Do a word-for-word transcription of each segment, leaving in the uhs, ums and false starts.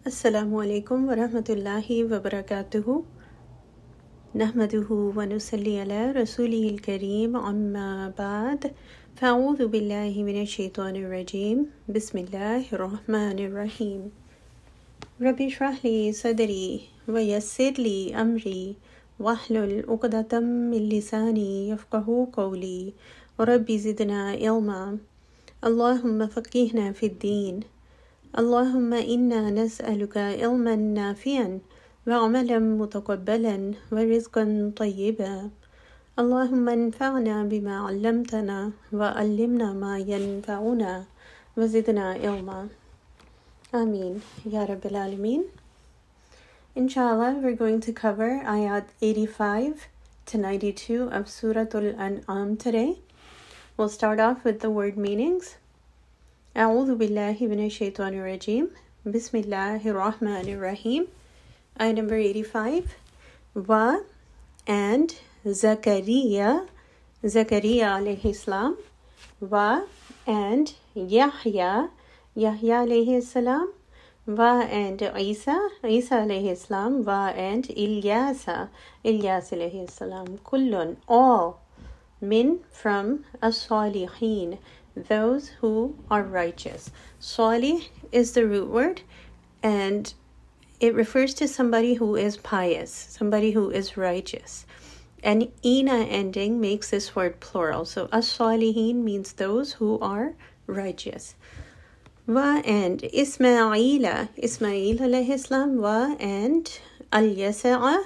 Assalamu alaikum wa rahmatullahi wa barakatuhu. Nahmaduhu wa nusalli ala rasulihil kareem amma ba'd. Fa'udhu billahi minash shaitanir rajeem. Bismillahir rahmanir rahim. Rabbi shrah li sadri wa yassir li amri wahlul uqdatam min lisani yafqahu qawli. Wa rabbi zidna ilma. Allahumma faqihna fid din. اللهم إنا نسألك علما نافعا وعملا متقبلا ورزقا طيبا اللهم انفعنا بما علمتنا وعلمنا ما ينفعنا وزدنا علما Ameen Ya Rabbil Alameen. Inshallah, we're going to cover ayat eighty-five to ninety-two of Surah Al-An'am today. We'll start off with the word meanings. أعوذ بالله من الشيطان الرجيم بسم الله الرحمن الرحيم. Ayah number eighty-five. Wa and Zakaria, Zakaria alayhi salam. Wa and Yahya, Yahya alayhi salam. Wa and Isa, Isa alayhi salam. Wa and Ilyasa, Ilyas alayhi salam. Kullun, all. Min, from as-salihin, those who are righteous. Salih is the root word, and it refers to somebody who is pious, somebody who is righteous. And ina ending makes this word plural. So as-salihin means those who are righteous. Wa and Ismaila, Ismail alayhi salam. Wa and Al-Yasa'a,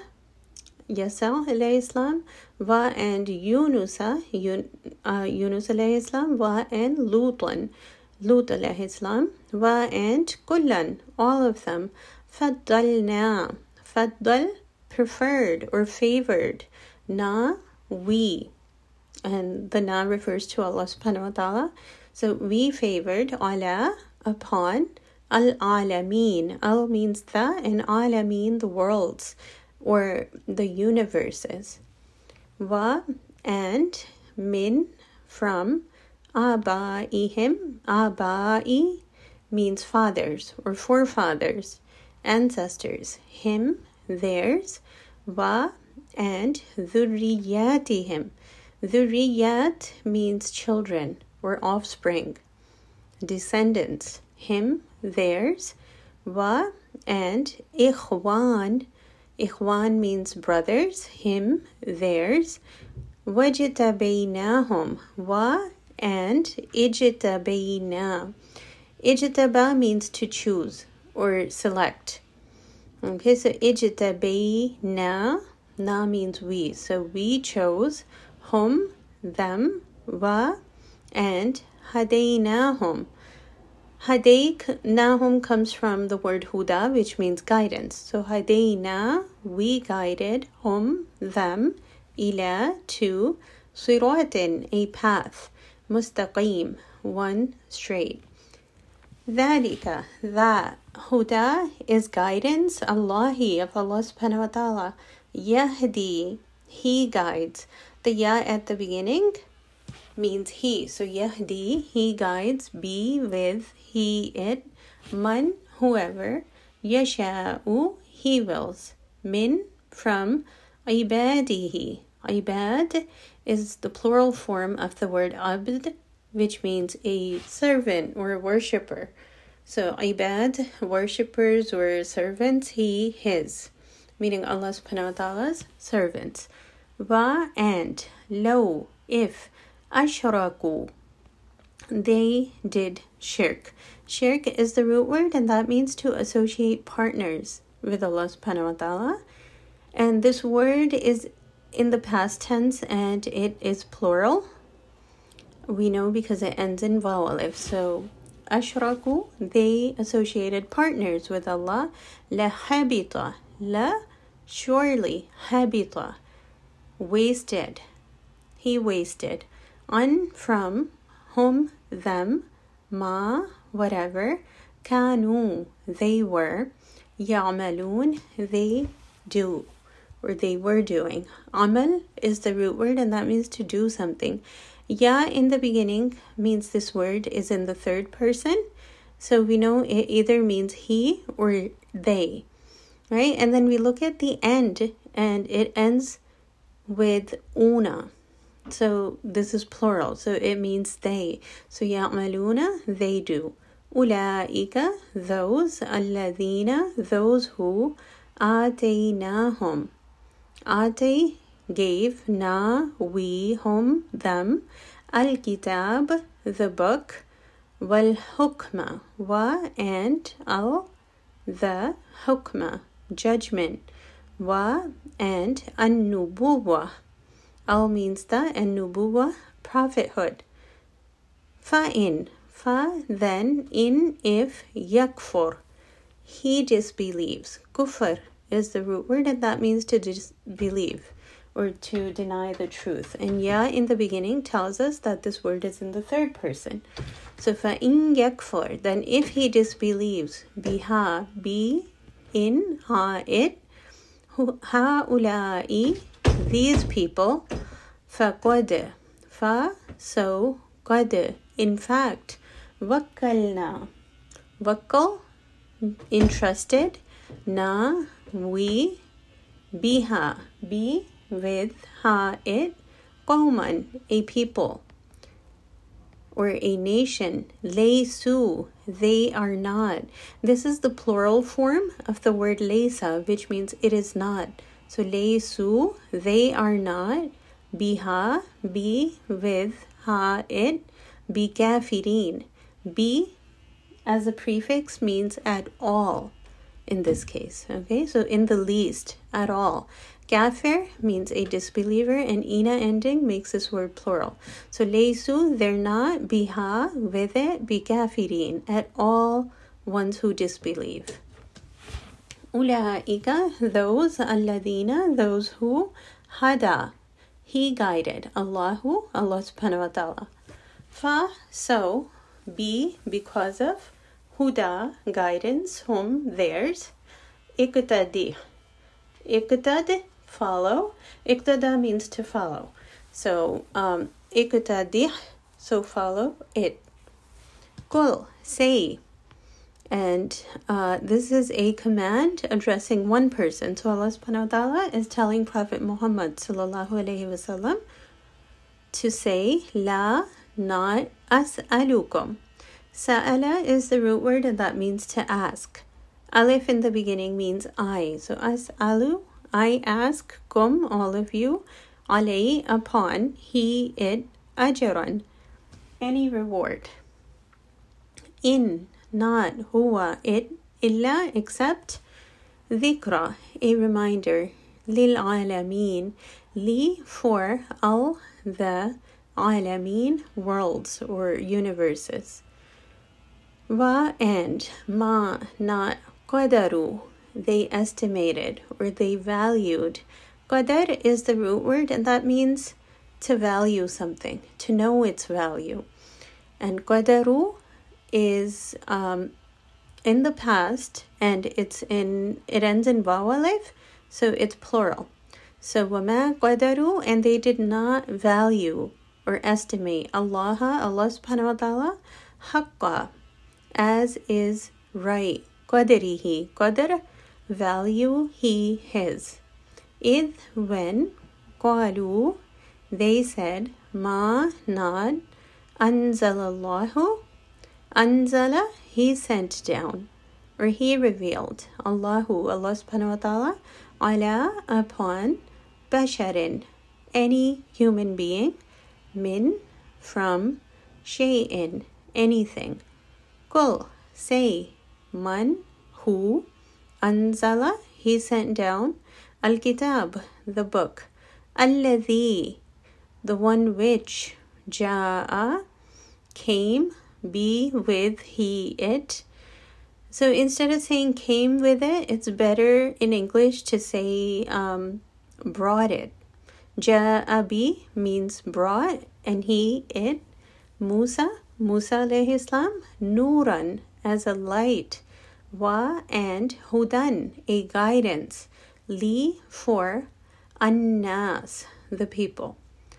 Yasa alayhi salam. Wa and Yunusa, Yun, uh, Yunus alayhi salam. Wa and Lutan, Lut alayhi salam. Wa and Kullan, all of them. Faddalna, Faddal, preferred or favored. Na, we. And the na refers to Allah subhanahu wa ta'ala. So we favored ala, upon, al-alameen. Al means the, and alameen, the worlds, or the universes. Wa and min, from, abaihim. Abai means fathers or forefathers, ancestors. Him, theirs. Wa and dhurriyatihim. Dhurriyat means children or offspring, descendants. Him, theirs. Wa and ikhwan. Ikhwan means brothers. Him, theirs. Wajtabaynahum. Wa and ijtabayna. Ijtaba means to choose or select. Okay, so ijtabayna, na means we. So we chose hum, them, wa, and hadaynahum. Hadaynahum comes from the word huda, which means guidance. So hadayna, we guided, hum, them, ila, to, siratin, a path, mustaqim, one straight. Dhalika, that, huda is guidance, Allahi, of Allah subhanahu wa ta'ala. Yahdi, he guides. The ya at the beginning means he. So Yahdi, he guides, be with, he, it, man, whoever, yasha'u, he wills, min, from, ibadihi. Ibad is the plural form of the word abd, which means a servant or a worshipper. So ibad, worshippers or servants, he, his, meaning Allah subhanahu wa ta'ala's servants. Wa and, lo, if, ashraku, they did shirk. Shirk is the root word, and that means to associate partners with Allah subhanahu wa ta'ala. And this word is in the past tense, and it is plural. We know because it ends in vowel alif. So ashraku, they associated partners with Allah. La habita, la, surely, habita, wasted, he wasted. Un, from, whom, them, ma, whatever, kanu, they were, ya'malun, they do, or they were doing. Amal is the root word, and that means to do something. Ya in the beginning means this word is in the third person. So we know it either means he or they, right? And then we look at the end, and it ends with una. So this is plural, so it means they. So يعملون, they do. أولئك, those. الذين, those who. آتيناهم, آتي, gave. na, we. hum, them. الكتاب, the book. والحكمة, wa, and. al, the. حكمة, judgment. wa, and. النبوة, al means the, and nubuwa, prophethood. Fa'in, fa, then. In, if. Yakfur, he disbelieves. Kufr is the root word, and that means to disbelieve or to deny the truth. And ya in the beginning tells us that this word is in the third person. So fa'in yakfur, then if he disbelieves, biha, be, in, ha, it, ha'ula'i, these people, فقد, fa, so, قد, in fact, وكلنا, وكل, entrusted, na, we, biha, be, with, ha, it, قوما, a people or a nation. Laysu, they are not. This is the plural form of the word laysa, which means it is not. So laysu, they are not. Biha, be, with, ha, it. Bi kafirin, be as a prefix means at all in this case. Okay, so in the least, at all. Kafir means a disbeliever, and ina ending makes this word plural. So laysu, they're not. Biha, with it. Bi kafirin, at all ones who disbelieve. Ulaika, those. Alladina, those who. Hada, he guided. Allahu, Allah subhanahu wa ta'ala. Fa, so. Be, because of. Huda, guidance. Hum, theirs. Iqtadi, iqtad, follow. Iqtada means to follow. So, um, iqtadi, so follow it. Qul, say. And uh, this is a command addressing one person. So Allah subhanahu wa ta'ala is telling Prophet Muhammad sallallahu alayhi wa sallam to say, la, not, as'alukum. Sa'ala is the root word, and that means to ask. Alif in the beginning means I. So as'alu, I ask, kum, all of you, alay, upon, he, it, ajran, any reward. In, not, huwa, it, illa, except, dhikra, a reminder, lil alameen, li, for, al, the, alameen, worlds or universes. Wa, and, ma, not, qadaru, they estimated or they valued. Qadar is the root word, and that means to value something, to know its value. And qadaru is um, in the past, and it's in it ends in waw alif, so it's plural. So wama qadaru, and they did not value or estimate Allah, Allah subhanahu wa ta'ala, haqqa, as is right. Qadrihi, qadr, value, he, his. Id, when, qalu, they said, ma, not, anzalallahu, anzala, he sent down, or he revealed, Allahu, Allah subhanahu wa ta'ala, ala, upon, basharin, any human being, min, from, shay'in, anything. Qul, say, man, who, anzala, he sent down, al-kitab, the book, alladhi, the one which, ja'a, came, be, with, he, it. So instead of saying came with it, it's better in English to say um, brought it. Ja'a bi means brought, and he, it. Musa, Musa alayhi salam, nuran, as a light. Wa, and hudan, a guidance. Li, for, annas, the people.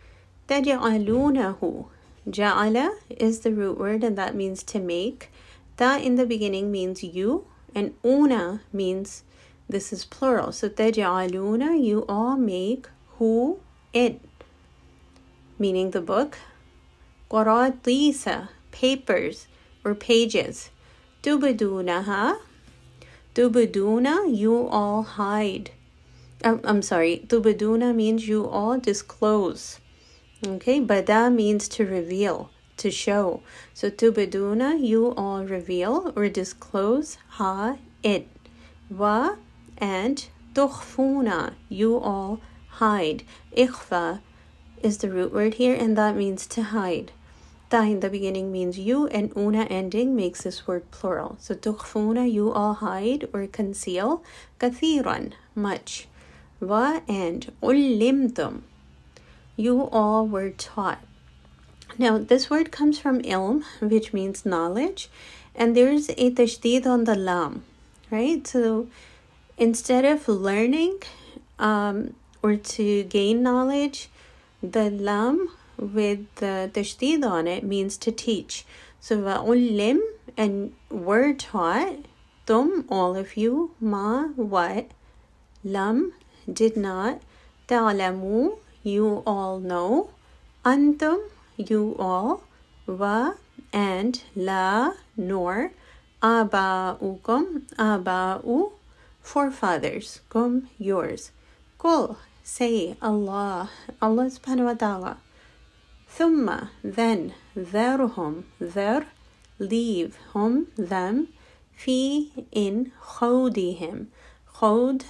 Taj'alunahu, ja'ala is the root word, and that means to make. Ta in the beginning means you, And una means this is plural. So تجعلون, you all make, who, it, meaning the book. قراطيس, papers or pages. تبدونها, تبدون, you all hide. Oh, I'm sorry, تبدون means you all disclose. Okay, bada means to reveal, to show. So tubaduna, you all reveal or disclose, ha, it. Wa, and tukhfuna, you all hide. Ikhfa is the root word here, and that means to hide. Ta in the beginning means you, and una ending makes this word plural. So tukhfuna, you all hide or conceal. Kathiran, much. Wa, and ullimtum, you all were taught. Now, this word comes from ilm, which means knowledge, and there's a tashdid on the lam, right? So, instead of learning um, or to gain knowledge, the lam with the tashdid on it means to teach. So, wa'ullim, and were taught, tum, all of you, ma, what, lam, did not, ta'lamu, you all know, antum, you all, wa, and, la, nor, aba'ukum, aba'u, forefathers, kum, yours. Qul, say, Allah, Allah subhanahu wa ta'ala. Thumma, then, dharhum, dhar, leave, hum, them, fi, in, khawdihim, khawd,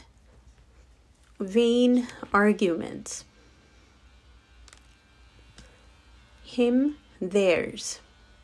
vain arguments. Him, theirs.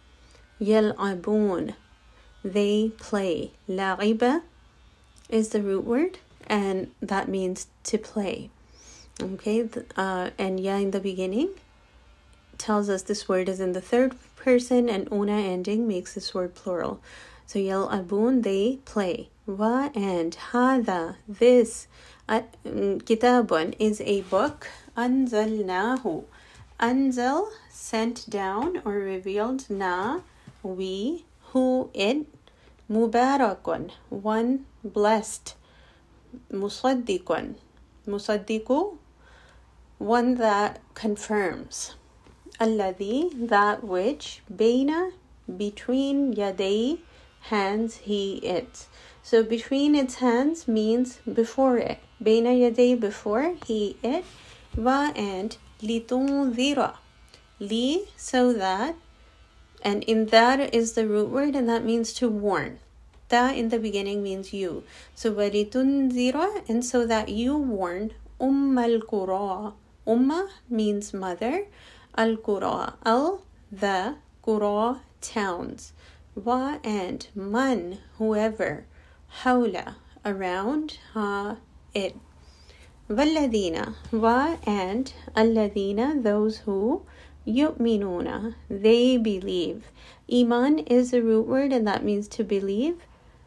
Yal'abun, they play. La'iba is the root word, and that means to play. Okay, uh, and ya in the beginning tells us this word is in the third person, and una ending makes this word plural. So yal'abun, they play. Wa, and hada, this, uh, kitabun is a book. Anzalnahu, anzal, sent down or revealed, na, we, who, it, mubarakun, one blessed, musaddikun, musaddiku, one that confirms, alladhi, that which, baina, between, yaday, hands, he, it. So between its hands means before it. Baina yaday, before, he, it. Va, and litunzira, li, so that, and in that is the root word, and that means to warn. Ta in the beginning means you. So walitunzira, and so that you warn, umm al-qura. Umma means mother, al-qura, al, the, qura, towns. Wa, and man, whoever, hawla, around, ha, it. Valladina, wa, and alladina, those who, yu'minuna, they believe. Iman is a root word, and that means to believe.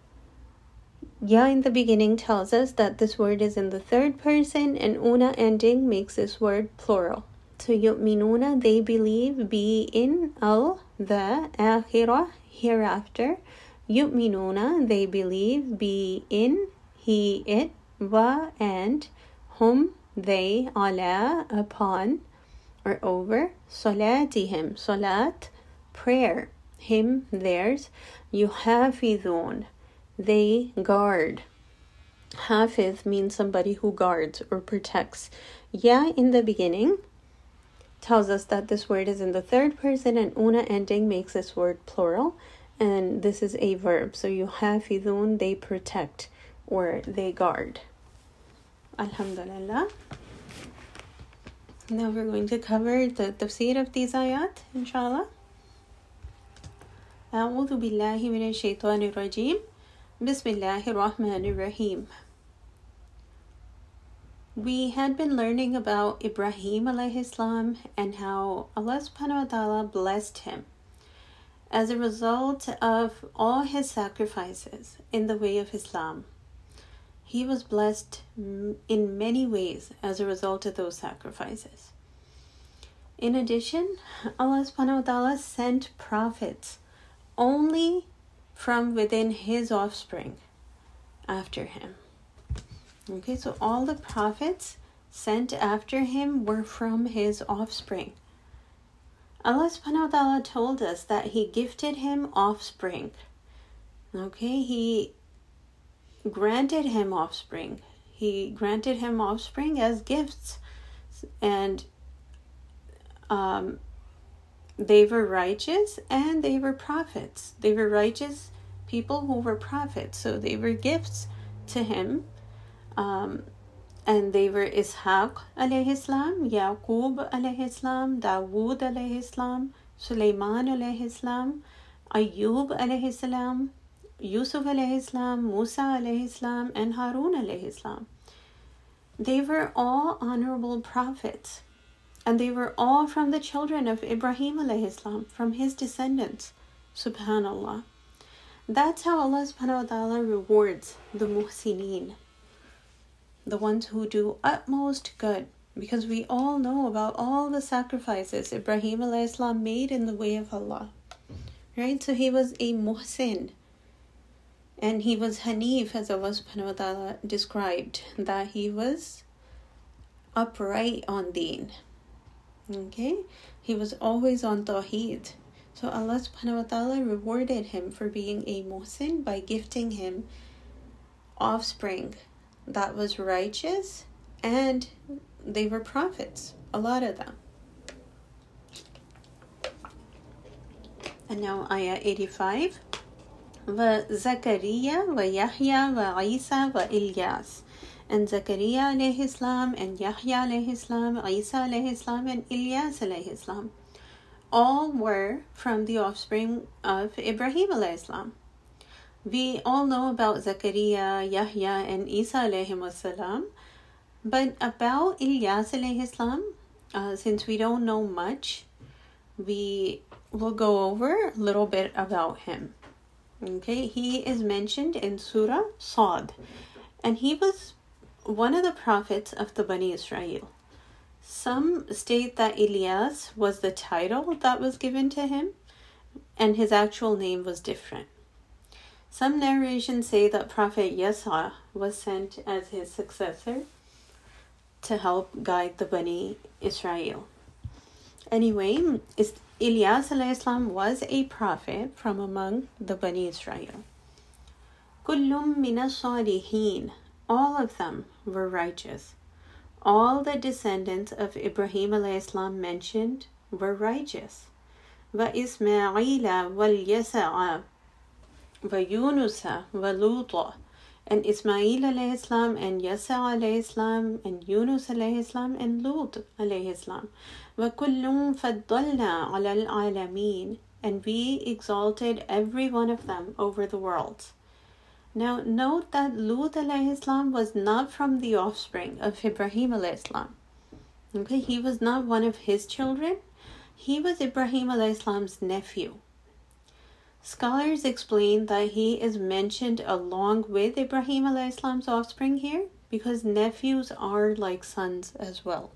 Ya in the beginning tells us that this word is in the third person, and una ending makes this word plural. So yu'minuna, they believe, be in, al, the, akhirah, hereafter. Yu'minuna, they believe, be in, he, it, wa, and, hum, they, ala, upon, or over, salatihim, salat, prayer, him, theirs, yuhafidhun, they guard. Hafiz means somebody who guards or protects. Ya in the beginning tells us that this word is in the third person, and una ending makes this word plural, and this is a verb. So yuhafidhun, they protect or they guard. Alhamdulillah. Now we're going to cover the tafsir of these ayat, inshallah. أعوذ بالله من الشيطان الرجيم. بسم الله الرحمن الرحيم. We had been learning about Ibrahim alayhi salam and how Allah subhanahu wa ta'ala blessed him as a result of all his sacrifices in the way of Islam. He was blessed in many ways as a result of those sacrifices. In addition, Allah subhanahu wa ta'ala sent prophets only from within his offspring, after him. Okay, so all the prophets sent after him were from his offspring. Allah subhanahu wa ta'ala told us that he gifted him offspring. Okay, he granted him offspring. He granted him offspring as gifts. And um, they were righteous and they were prophets. They were righteous people who were prophets. So they were gifts to him. Um, and they were Ishaq alayhi salam, Yaqub alayhi salam, Dawood alayhi salam, Sulaiman alayhi salam, Ayyub alayhi salam, Yusuf alayhi salam, Musa alayhi salam, and Harun alayhi salam. They were all honorable prophets, and they were all from the children of Ibrahim alayhi salam, from his descendants. Subhanallah. That's how Allah subhanahu wa ta'ala rewards the muhsineen, the ones who do utmost good, because we all know about all the sacrifices Ibrahim alayhi salam made in the way of Allah. Right? So he was a muhsin. And he was Hanif, as Allah subhanahu wa ta'ala described, that he was upright on deen. Okay? He was always on tawheed. So Allah subhanahu wa ta'ala rewarded him for being a muhsin by gifting him offspring that was righteous, and they were prophets, a lot of them. And now ayah eighty-five. وَزَكَرِيَّا وَيَحْيَا وَعِيسَى وَإِلْيَاسَ. And Zakaria alayhi salam, and Yahya alayhi salam, Isa alayhi salam, and Ilyas alayhi salam, all were from the offspring of Ibrahim alayhi salam. We all know about Zakaria, Yahya, and Isa alayhi salam, but about Ilyas alayhi salam, uh, since we don't know much, we will go over a little bit about him. Okay, he is mentioned in Surah Sad, and he was one of the prophets of the Bani Israel. Some state that Ilyas was the title that was given to him, and his actual name was different. Some narrations say that Prophet Yasa was sent as his successor to help guide the Bani Israel. Anyway, Ilyas alayhi salam was a prophet from among the Bani Israel. Kullum mina salihin. All of them were righteous. All the descendants of Ibrahim alayhi salam mentioned were righteous. Wa Ismaila wal Yasa'a wa Yunusa wa Luta. And Ismail alayhi salam, and Yasa alayhi salam, and Yunus alayhi salam, and Lut alayhi salam. وَكُلٌّ فَضَّلْنَا عَلَى الْعَالَمِينَ. And we exalted every one of them over the worlds. Now note that Lut alayhi salam was not from the offspring of Ibrahim alayhi salam. Okay, he was not one of his children. He was Ibrahim alayhi salam's nephew. Scholars explain that he is mentioned along with Ibrahim alayhi salam's offspring here because nephews are like sons as well.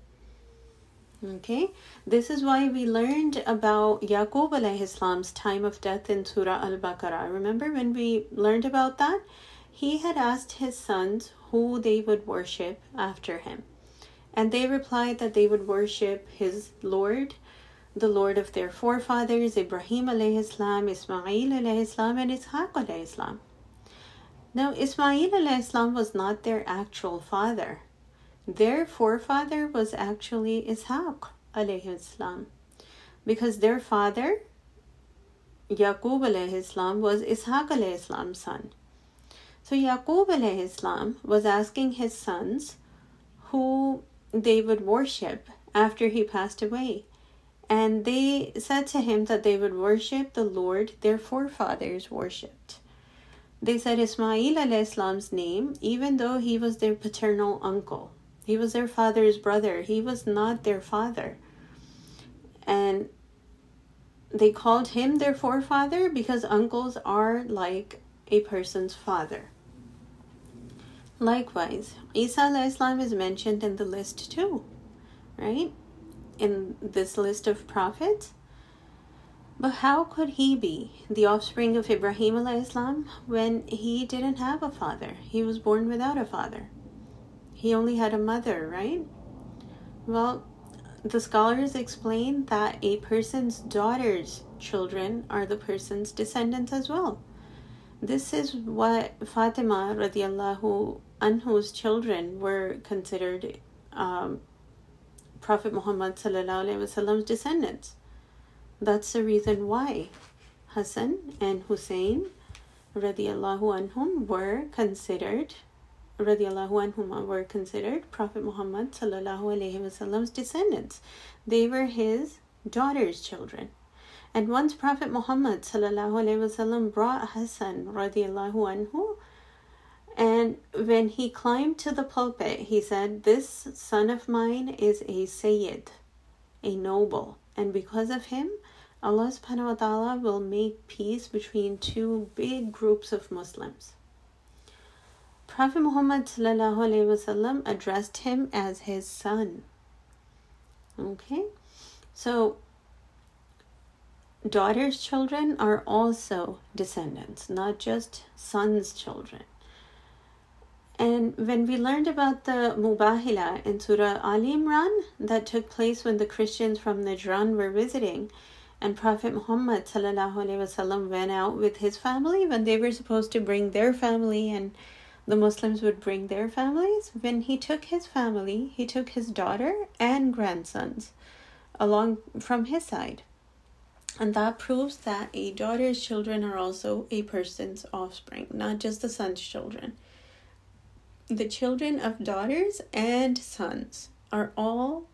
Okay, this is why we learned about Yaqub alayhi salam's time of death in Surah Al-Baqarah. Remember when we learned about that? He had asked his sons who they would worship after him. And they replied that they would worship his Lord, the Lord of their forefathers, Ibrahim alayhi salam, Ismail alayhi salam, and Ishaq alayhi salam. Now, Ismail alayhi salam was not their actual father. Their forefather was actually Ishaq alayhi salam, because their father, Yaqub alayhi salam, was Ishaq alayhi salam's son. So Yaqub alayhi salam was asking his sons who they would worship after he passed away. And they said to him that they would worship the Lord their forefathers worshipped. They said Ismail alayhi salam's name, even though he was their paternal uncle. He was their father's brother. He was not their father. And they called him their forefather because uncles are like a person's father. Likewise, Isa alayhi salam is mentioned in the list too, right? In this list of prophets. But how could he be the offspring of Ibrahim alayhi salam when he didn't have a father? He was born without a father. He only had a mother, right? Well, the scholars explain that a person's daughter's children are the person's descendants as well. This is what Fatima radiallahu anhu's children were considered um, Prophet Muhammad sallallahu alaihi wasallam's descendants. That's the reason why Hassan and Hussein radiallahu anhum were considered radiallahu anhuma were considered Prophet Muhammad sallallahu alaihi wasallam's descendants. They were his daughter's children. And once Prophet Muhammad sallallahu alaihi wasallam brought Hassan radiallahu anhu, and when he climbed to the pulpit, he said, "This son of mine is a Sayyid, a noble, and because of him, Allah subhanahu wa ta'ala will make peace between two big groups of Muslims." Prophet Muhammad sallallahu alaihi wasallam addressed him as his son. Okay, so daughters' children are also descendants, not just sons' children. And when we learned about the Mubahila in Surah Al Imran that took place when the Christians from Najran were visiting, and Prophet Muhammad sallallahu alaihi wasallam went out with his family when they were supposed to bring their family and the Muslims would bring their families, when he took his family, he took his daughter and grandsons along from his side. And that proves that a daughter's children are also a person's offspring, not just the son's children. The children of daughters and sons are all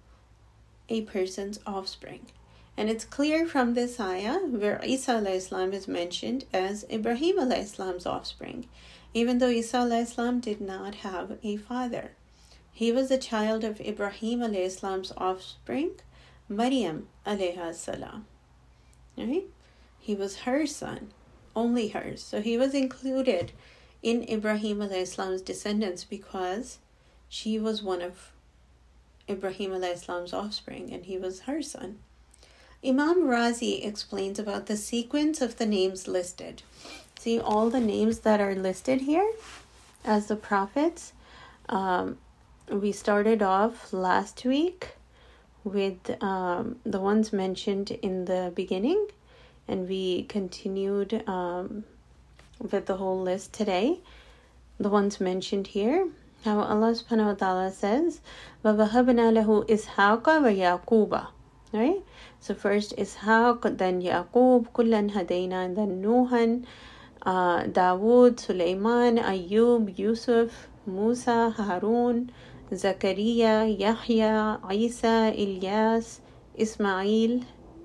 a person's offspring. And it's clear from this ayah where Isa alayhi salam is mentioned as Ibrahim alayhi salam's offspring, even though Isa alayhi salam did not have a father. He was a child of Ibrahim alayhi salam's offspring, Maryam alayhi salam. Right? He was her son, only hers. So he was included in Ibrahim alayhi salam's descendants because she was one of Ibrahim alayhi salam's offspring and he was her son. Imam Razi explains about the sequence of the names listed. See all the names that are listed here as the prophets. Um, we started off last week with um, the ones mentioned in the beginning, and we continued um, with the whole list today. The ones mentioned here, how Allah subhanahu wa ta'ala says, وَوَهَبْنَا لَهُ إِسْحَاقَ وَيَعْقُوبَ. Right? So first Ishaq, then Yaqub, kullan hadayna, and then Nuhan, uh, Dawood, Sulaiman, Ayub, Yusuf, Musa, Harun, Zakaria, Yahya, Isa, Ilyas, Ismail,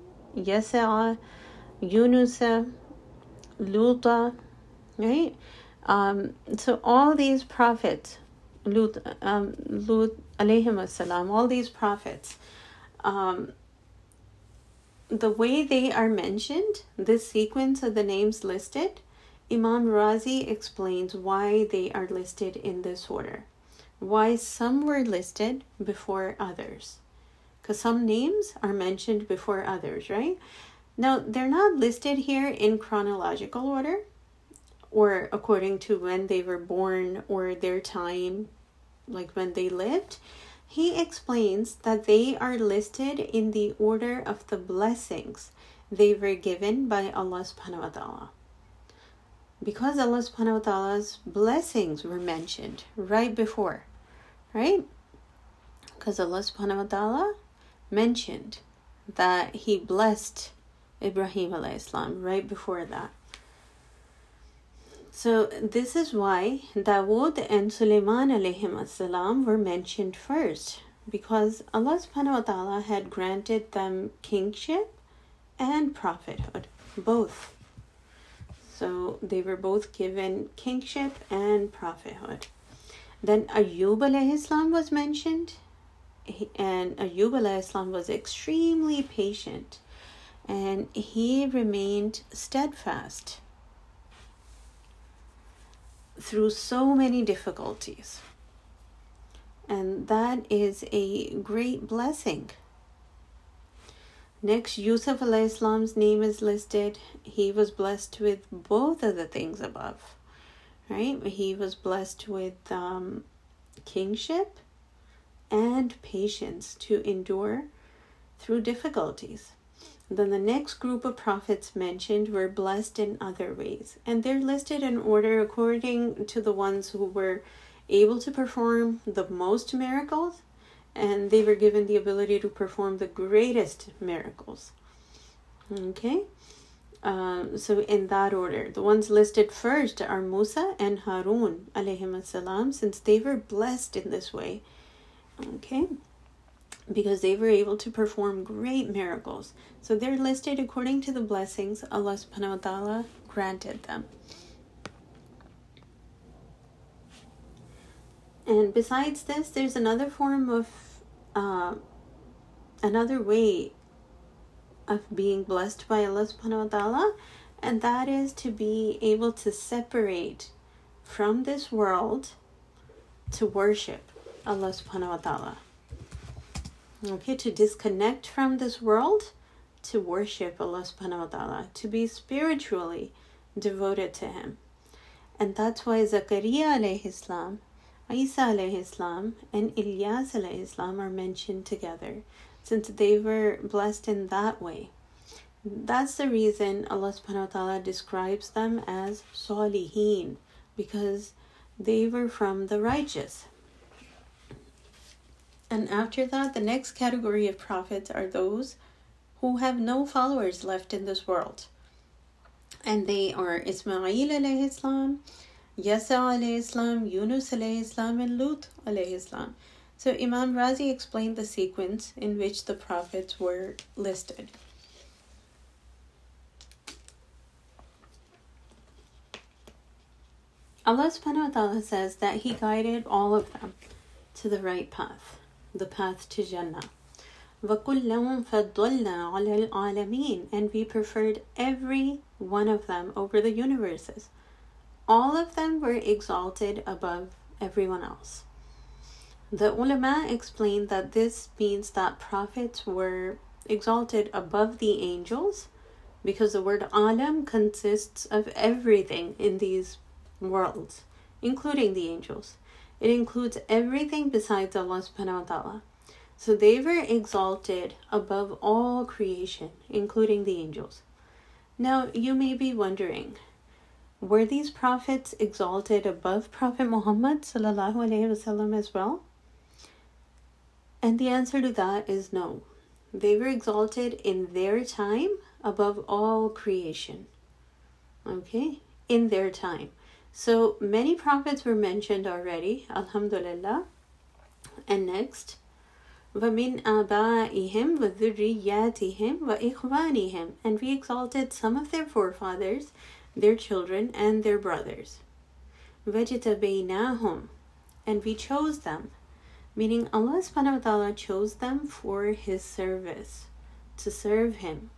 Yasa, Yunusa, Luta, right? Um, so all these prophets, Lut, um, Lut alayhim as-salam, all these prophets, um, the way they are mentioned, this sequence of the names listed, Imam Razi explains why they are listed in this order. Why some were listed before others. Because some names are mentioned before others, right? Now, they're not listed here in chronological order or according to when they were born or their time, like when they lived. He explains that they are listed in the order of the blessings they were given by Allah subhanahu wa ta'ala. Because Allah subhanahu wa ta'ala's blessings were mentioned right before, right? Because Allah subhanahu wa ta'ala mentioned that He blessed Ibrahim alayhi salam right before that. So this is why Dawood and Sulaiman alayhim salam were mentioned first, because Allah subhanahu wa ta'ala had granted them kingship and prophethood, both. So they were both given kingship and prophethood. Then Ayub alayhi salam was mentioned, and Ayub alayhi salam was extremely patient, and he remained steadfast through so many difficulties. And that is a great blessing. Next, Yusuf alayhi salam's name is listed. He was blessed with both of the things above, right? He was blessed with um, kingship and patience to endure through difficulties. Then the next group of prophets mentioned were blessed in other ways, and they're listed in order according to the ones who were able to perform the most miracles, and they were given the ability to perform the greatest miracles. Okay, um, so in that order, the ones listed first are Musa and Harun alayhim salam, since they were blessed in this way. Okay, because they were able to perform great miracles. So they're listed according to the blessings Allah subhanahu wa ta'ala granted them. And besides this, there's another form of, uh, another way of being blessed by Allah subhanahu wa ta'ala, and that is to be able to separate from this world to worship Allah subhanahu wa ta'ala. Okay, to disconnect from this world to worship Allah subhanahu wa ta'ala, to be spiritually devoted to Him. And that's why Zakaria alayhi salam, Isa alayhi salam, and Ilyas alayhi salam are mentioned together, since they were blessed in that way. That's the reason Allah subhanahu wa ta'ala describes them as Salihin, because they were from the righteous. And after that, the next category of prophets are those who have no followers left in this world. And they are Ismail alayhi salam, Yasa alayhi salam, Yunus alayhi salam, and Lut alayhi salam. So Imam Razi explained the sequence in which the prophets were listed. Allah subhanahu wa ta'ala says that He guided all of them to the right path, the path to Jannah. وَكُلًّا فَضَّلْنَا عَلَى الْعَالَمِينَ, and we preferred every one of them over the universes. All of them were exalted above everyone else. The ulama explained that this means that prophets were exalted above the angels, because the word alam consists of everything in these worlds, including the angels. It includes everything besides Allah subhanahu wa ta'ala. So they were exalted above all creation, including the angels. Now, you may be wondering, were these prophets exalted above Prophet Muhammad sallallahu alaihi wasallam as well? And the answer to that is no. They were exalted in their time above all creation. Okay? In their time. So many prophets were mentioned already, alhamdulillah. And next, وَمِنْ آبَائِهِمْ وَذُرِّيَّاتِهِمْ وَإِخْوَانِهِمْ, and we exalted some of their forefathers, their children, and their brothers. وَجْتَبَيْنَاهُمْ, and we chose them, meaning Allah subhanahu wa ta'ala chose them for His service, to serve Him.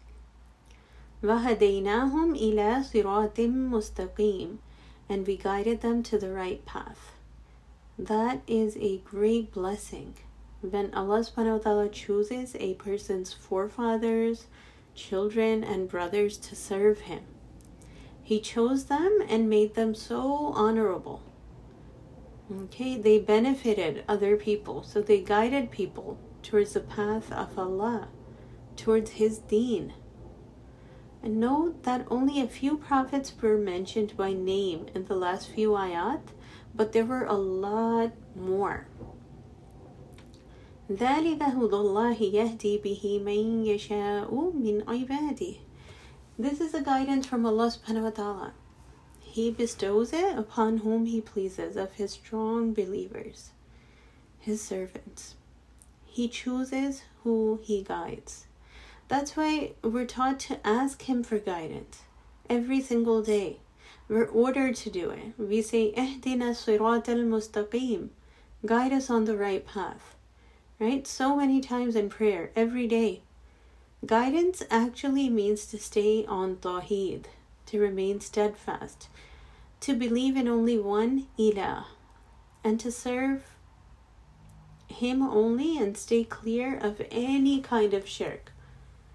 وَهَدَيْنَاهُمْ إِلَى صِرَاطٍ مُسْتَقِيمٍ, and we guided them to the right path. That is a great blessing. When Allah subhanahu wa ta'ala chooses a person's forefathers, children, and brothers to serve Him, He chose them and made them so honorable. Okay, they benefited other people, so they guided people towards the path of Allah, towards His deen. And note that only a few prophets were mentioned by name in the last few ayat, but there were a lot more. ذَلِكَ هُدَى اللَّهِ يَهْدِي بِهِ مَن يَشَاءُ مِنْ عِبَادِهِ. This is a guidance from Allah subhanahu wa ta'ala. He bestows it upon whom He pleases of His strong believers, His servants. He chooses who He guides. That's why we're taught to ask Him for guidance every single day. We're ordered to do it. We say, اهدنا الصراط المستقيم, guide us on the right path. Right? So many times in prayer, every day. Guidance actually means to stay on Tawheed, to remain steadfast, to believe in only one Ilah, and to serve Him only and stay clear of any kind of shirk.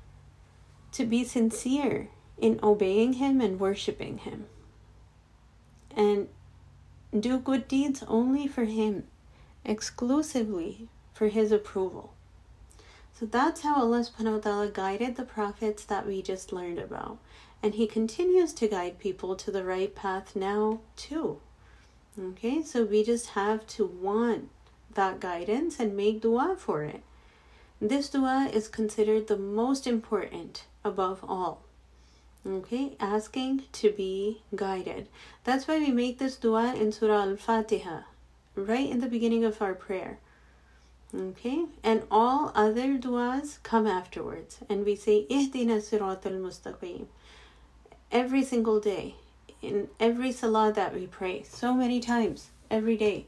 to be sincere in obeying Him and worshiping Him, and do good deeds only for Him, exclusively for His approval. So that's how Allah subhanahu wa ta'ala guided the prophets that we just learned about. And He continues to guide people to the right path now too. Okay, so we just have to want that guidance and make dua for it. This dua is considered the most important above all. Okay, asking to be guided. That's why we make this dua in Surah Al-Fatiha, right in the beginning of our prayer. Okay, and all other duas come afterwards, and we say Ihdina Siratal Mustaqim every single day, in every salah that we pray, so many times every day.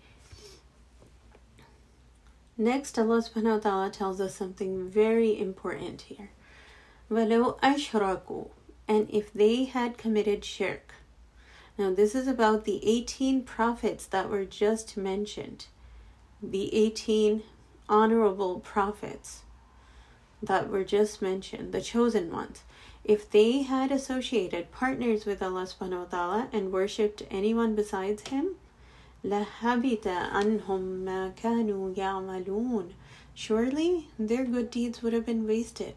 Next, Allah subhanahu wa ta'ala tells us something very important here. وَلَوْ أَشْرَكُوا, and if they had committed shirk. Now this is about the eighteen prophets that were just mentioned, the eighteen honorable prophets that were just mentioned, the chosen ones. If they had associated partners with Allah subhanahu wa ta'ala and worshipped anyone besides Him, لَحَبِتَ عَنْهُمْ مَا كَانُوا يَعْمَلُونَ, surely their good deeds would have been wasted.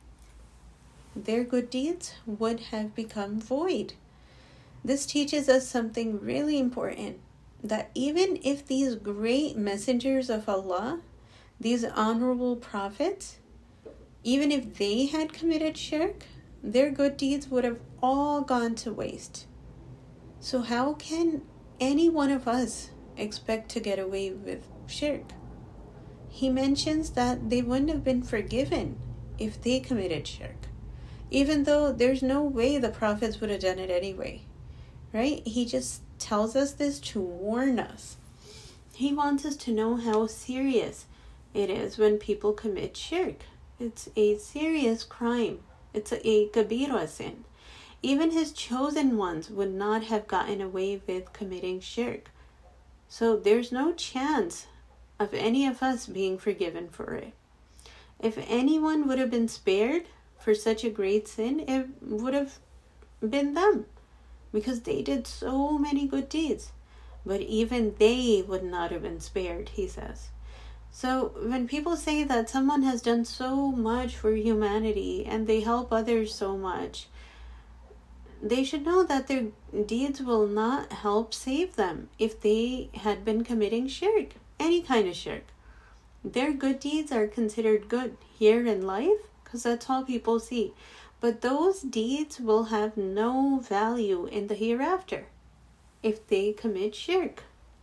Their good deeds would have become void. This teaches us something really important, that even if these great messengers of Allah, these honorable prophets, even if they had committed shirk, their good deeds would have all gone to waste. So how can any one of us expect to get away with shirk? He mentions that they wouldn't have been forgiven if they committed shirk, even though there's no way the prophets would have done it anyway, right? He just tells us this to warn us. He wants us to know how serious it is when people commit shirk. It's a serious crime. It's a, a kabira sin. Even His chosen ones would not have gotten away with committing shirk. So there's no chance of any of us being forgiven for it. If anyone would have been spared for such a great sin, it would have been them, because they did so many good deeds. But even they would not have been spared, he says. So when people say that someone has done so much for humanity and they help others so much, they should know that their deeds will not help save them if they had been committing shirk, any kind of shirk. Their good deeds are considered good here in life, because that's all people see. But those deeds will have no value in the hereafter if they commit shirk.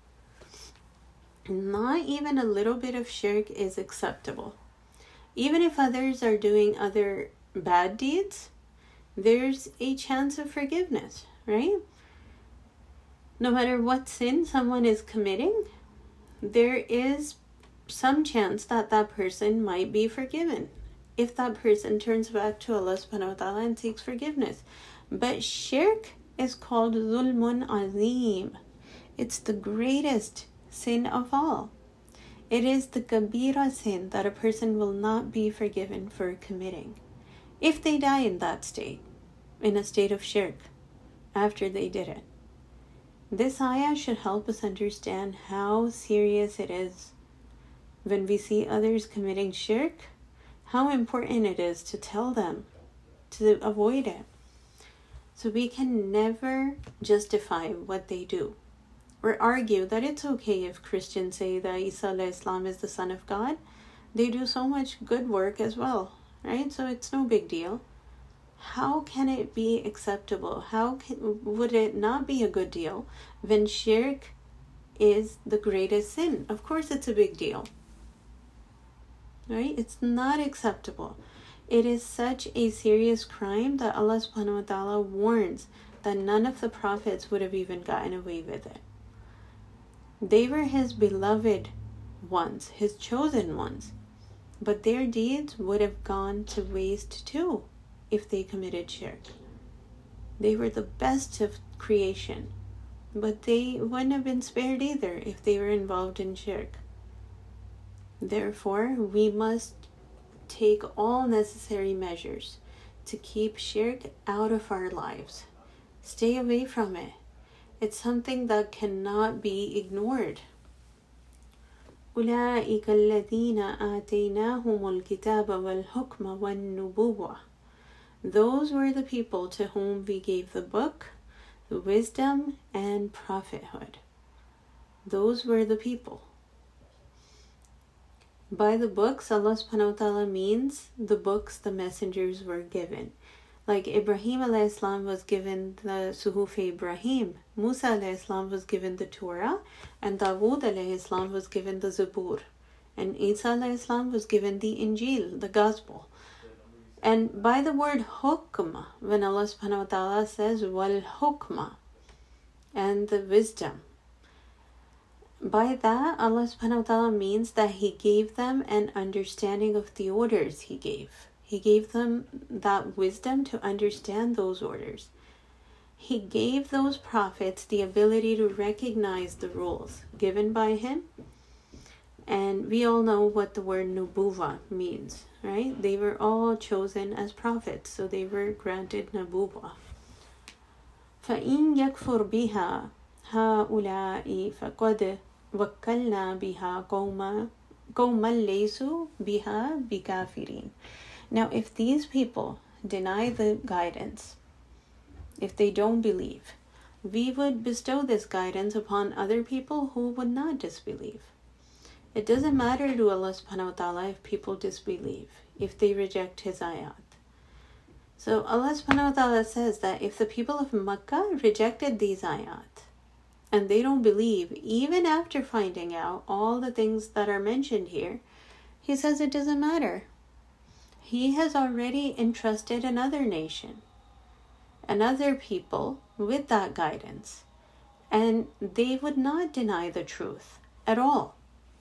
Not even a little bit of shirk is acceptable. Even if others are doing other bad deeds, there's a chance of forgiveness, right? No matter what sin someone is committing, there is some chance that that person might be forgiven if that person turns back to Allah subhanahu wa ta'ala and seeks forgiveness. But shirk is called zulmun azim. It's the greatest sin of all. It is the kabira sin that a person will not be forgiven for committing if they die in that state, in a state of shirk, after they did it. This ayah should help us understand how serious it is when we see others committing shirk, how important it is to tell them to avoid it. So we can never justify what they do or argue that it's okay if Christians say that Isa alayhi salam is the son of God. They do so much good work as well, right? So it's no big deal. How can it be acceptable? How can, would it not be a good deal when shirk is the greatest sin? Of course it's a big deal, right? It's not acceptable. It is such a serious crime that Allah subhanahu wa ta'ala warns that none of the prophets would have even gotten away with it. They were His beloved ones, His chosen ones, but their deeds would have gone to waste too if they committed shirk. They were the best of creation, but they wouldn't have been spared either if they were involved in shirk. Therefore, we must take all necessary measures to keep shirk out of our lives. Stay away from it. It's something that cannot be ignored. أولئك الذين آتيناهم الكتاب والحكم والنبوة. Those were the people to whom we gave the book, the wisdom, and prophethood. Those were the people. By the books, Allah subhanahu wa ta'ala means the books the messengers were given. Like Ibrahim alayhi salam was given the Suhuf Ibrahim, Musa alayhi salam was given the Torah, and Dawood alayhi salam was given the Zabur, and Isa alayhi salam was given the Injil, the Gospel. And by the word hukma, when Allah subhanahu wa ta'ala says wal hukma, and the wisdom, by that Allah subhanahu wa ta'ala means that He gave them an understanding of the orders He gave. He gave them that wisdom to understand those orders. He gave those prophets the ability to recognize the rules given by Him. And we all know what the word nubuwa means, right? They were all chosen as prophets, so they were granted nubuwa. فَإِن يَكْفُرْ بِهَا هَؤُلَاءِ فَقَدْ وَكَّلْنَا بِهَا قَوْمًا قَوْمًا لَيْسُوا بِهَا بِكَافِرِينَ. Now, if these people deny the guidance, if they don't believe, we would bestow this guidance upon other people who would not disbelieve. It doesn't matter to Allah subhanahu wa ta'ala if people disbelieve, if they reject His ayat. So Allah subhanahu wa ta'ala says that if the people of Makkah rejected these ayat, and they don't believe, even after finding out all the things that are mentioned here, He says it doesn't matter. He has already entrusted another nation, another people with that guidance, and they would not deny the truth at all.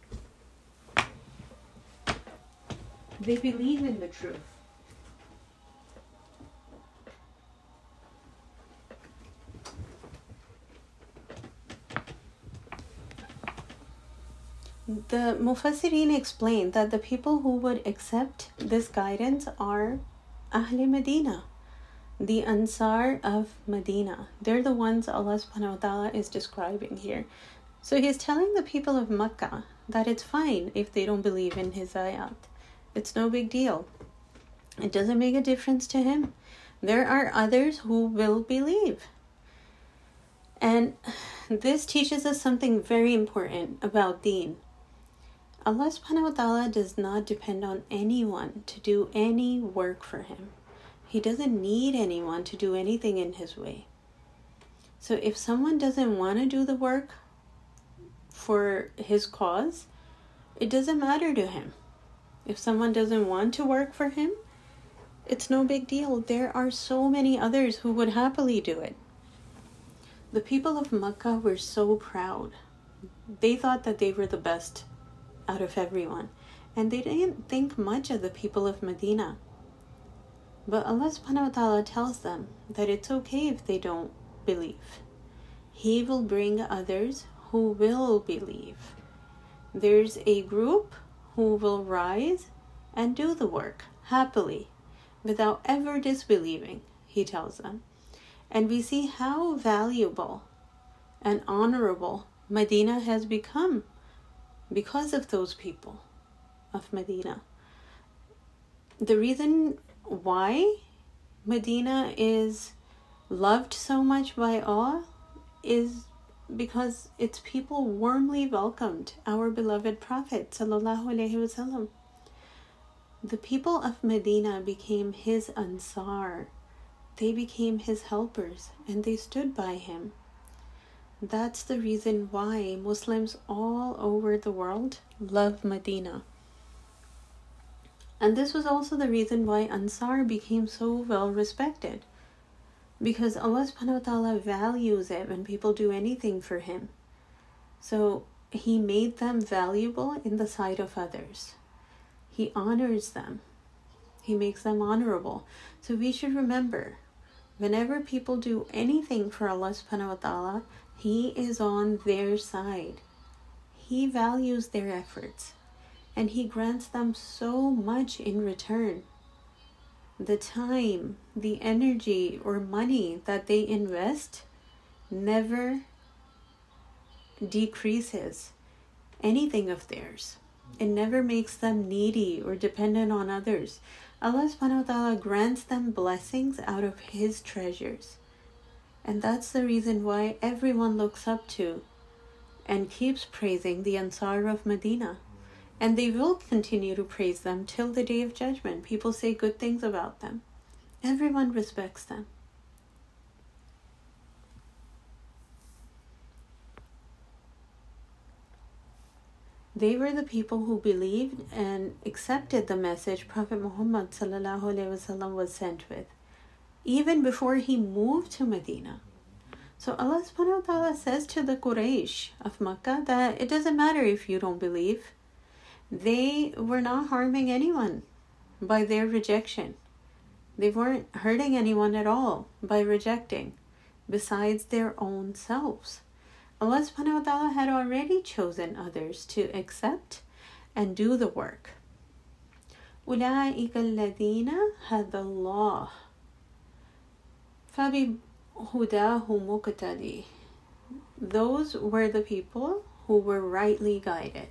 They believe in the truth. The Mufassirin explained that the people who would accept this guidance are Ahl Medina, the Ansar of Medina. They're the ones Allah subhanahu wa ta'ala is describing here. So He's telling the people of Makkah that it's fine if they don't believe in His ayat. It's no big deal. It doesn't make a difference to Him. There are others who will believe. And this teaches us something very important about Deen. Allah subhanahu wa ta'ala does not depend on anyone to do any work for Him. He doesn't need anyone to do anything in His way. So if someone doesn't want to do the work for His cause, it doesn't matter to Him. If someone doesn't want to work for Him, it's no big deal. There are so many others who would happily do it. The people of Makkah were so proud. They thought that they were the best out of everyone, and they didn't think much of the people of Medina. But Allah subhanahu wa ta'ala tells them that it's okay if they don't believe. He will bring others who will believe. There's a group who will rise and do the work happily without ever disbelieving, He tells them. And we see how valuable and honorable Medina has become because of those people of Medina. The reason why Medina is loved so much by all is because its people warmly welcomed our beloved Prophet sallallahu alaihi wasallam. The people of Medina became His Ansar. They became His helpers, and they stood by Him. That's the reason why Muslims all over the world love Medina. And this was also the reason why Ansar became so well respected. Because Allah subhanahu wa ta'ala values it when people do anything for Him. So He made them valuable in the sight of others. He honors them. He makes them honorable. So we should remember, whenever people do anything for Allah subhanahu wa ta'ala, He is on their side. He values their efforts, and He grants them so much in return. the time, the energy or money that they invest never decreases anything of theirs. It never makes them needy or dependent on others. Allah subhanahu wa ta'ala grants them blessings out of His treasures. And that's the reason why everyone looks up to and keeps praising the Ansar of Medina. And they will continue to praise them till the Day of Judgment. People say good things about them. Everyone respects them. They were the people who believed and accepted the message Prophet Muhammad sallallahu alaihi wasallam was sent with, even before he moved to Medina. So Allah subhanahu wa ta'ala says to the Quraysh of Makkah that it doesn't matter if you don't believe. They were not harming anyone by their rejection. They weren't hurting anyone at all by rejecting, besides their own selves. Allah subhanahu wa ta'ala had already chosen others to accept and do the work. أُولَٰئِكَ الَّذِينَ هَدَى اللَّهُ فَبِهُدَاهُ مُقْتَدِي. Those were the people who were rightly guided.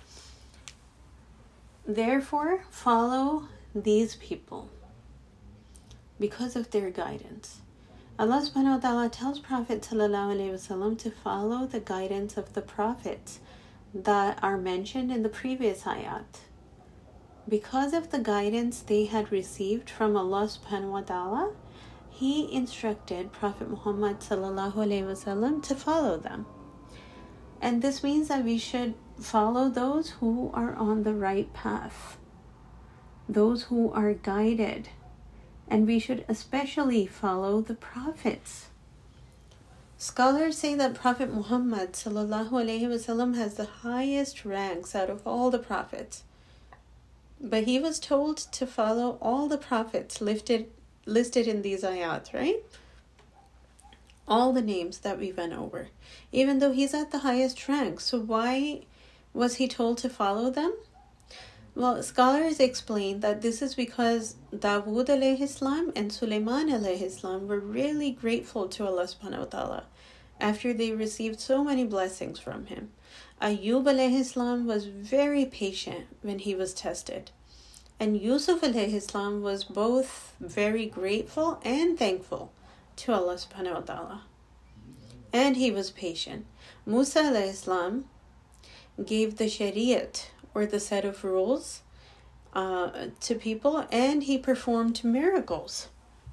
Therefore, follow these people because of their guidance. Allah subhanahu wa ta'ala tells Prophet sallallahu alaihi wasallam to follow the guidance of the prophets that are mentioned in the previous ayat. Because of the guidance they had received from Allah subhanahu wa ta'ala, He instructed Prophet Muhammad sallallahu alaihi wasallam to follow them. And this means that we should follow those who are on the right path, those who are guided. And we should especially follow the prophets. Scholars say that Prophet Muhammad sallallahu alaihi wasallam has the highest ranks out of all the prophets. But he was told to follow all the prophets listed, listed in these ayat, right? All the names that we went over. Even though he's at the highest rank. So why was he told to follow them? Well, scholars explain that this is because Dawood alayhi salam and Sulaiman alayhi salam were really grateful to Allah subhanahu wa ta'ala after they received so many blessings from Him. Ayyub alayhi salam was very patient when he was tested. And Yusuf alayhi salam was both very grateful and thankful to Allah subhanahu wa ta'ala. And he was patient. Musa alayhi salam gave the shariat, or the set of rules, uh, to people, and he performed miracles.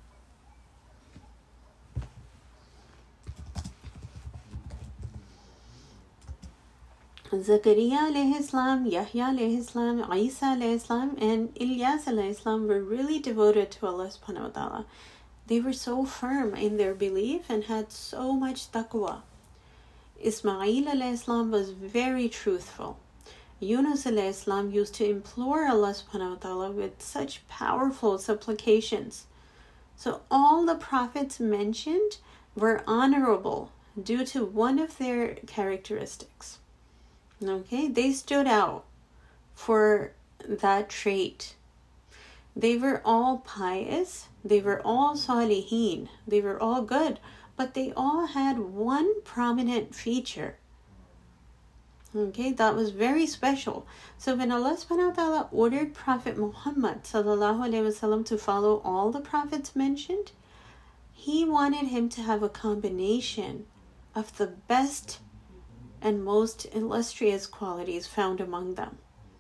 Zakaria alayhi salam, Yahya alayhi salam, Isa alayhi salam, and Ilyas alayhi salam were really devoted to Allah subhanahu wa ta'ala. They were so firm in their belief and had so much taqwa. Ismail alayhi salam was very truthful. Yunus alayhi salam used to implore Allah subhanahu wa ta'ala with such powerful supplications. So all the prophets mentioned were honorable due to one of their characteristics. Okay, they stood out for that trait. They were all pious, they were all salihin, they were all good, but they all had one prominent feature. Okay, that was very special. So when Allah subhanahu wa ta'ala ordered Prophet Muhammad sallallahu alaihi wasallam to follow all the prophets mentioned, He wanted him to have a combination of the best and most illustrious qualities found among them.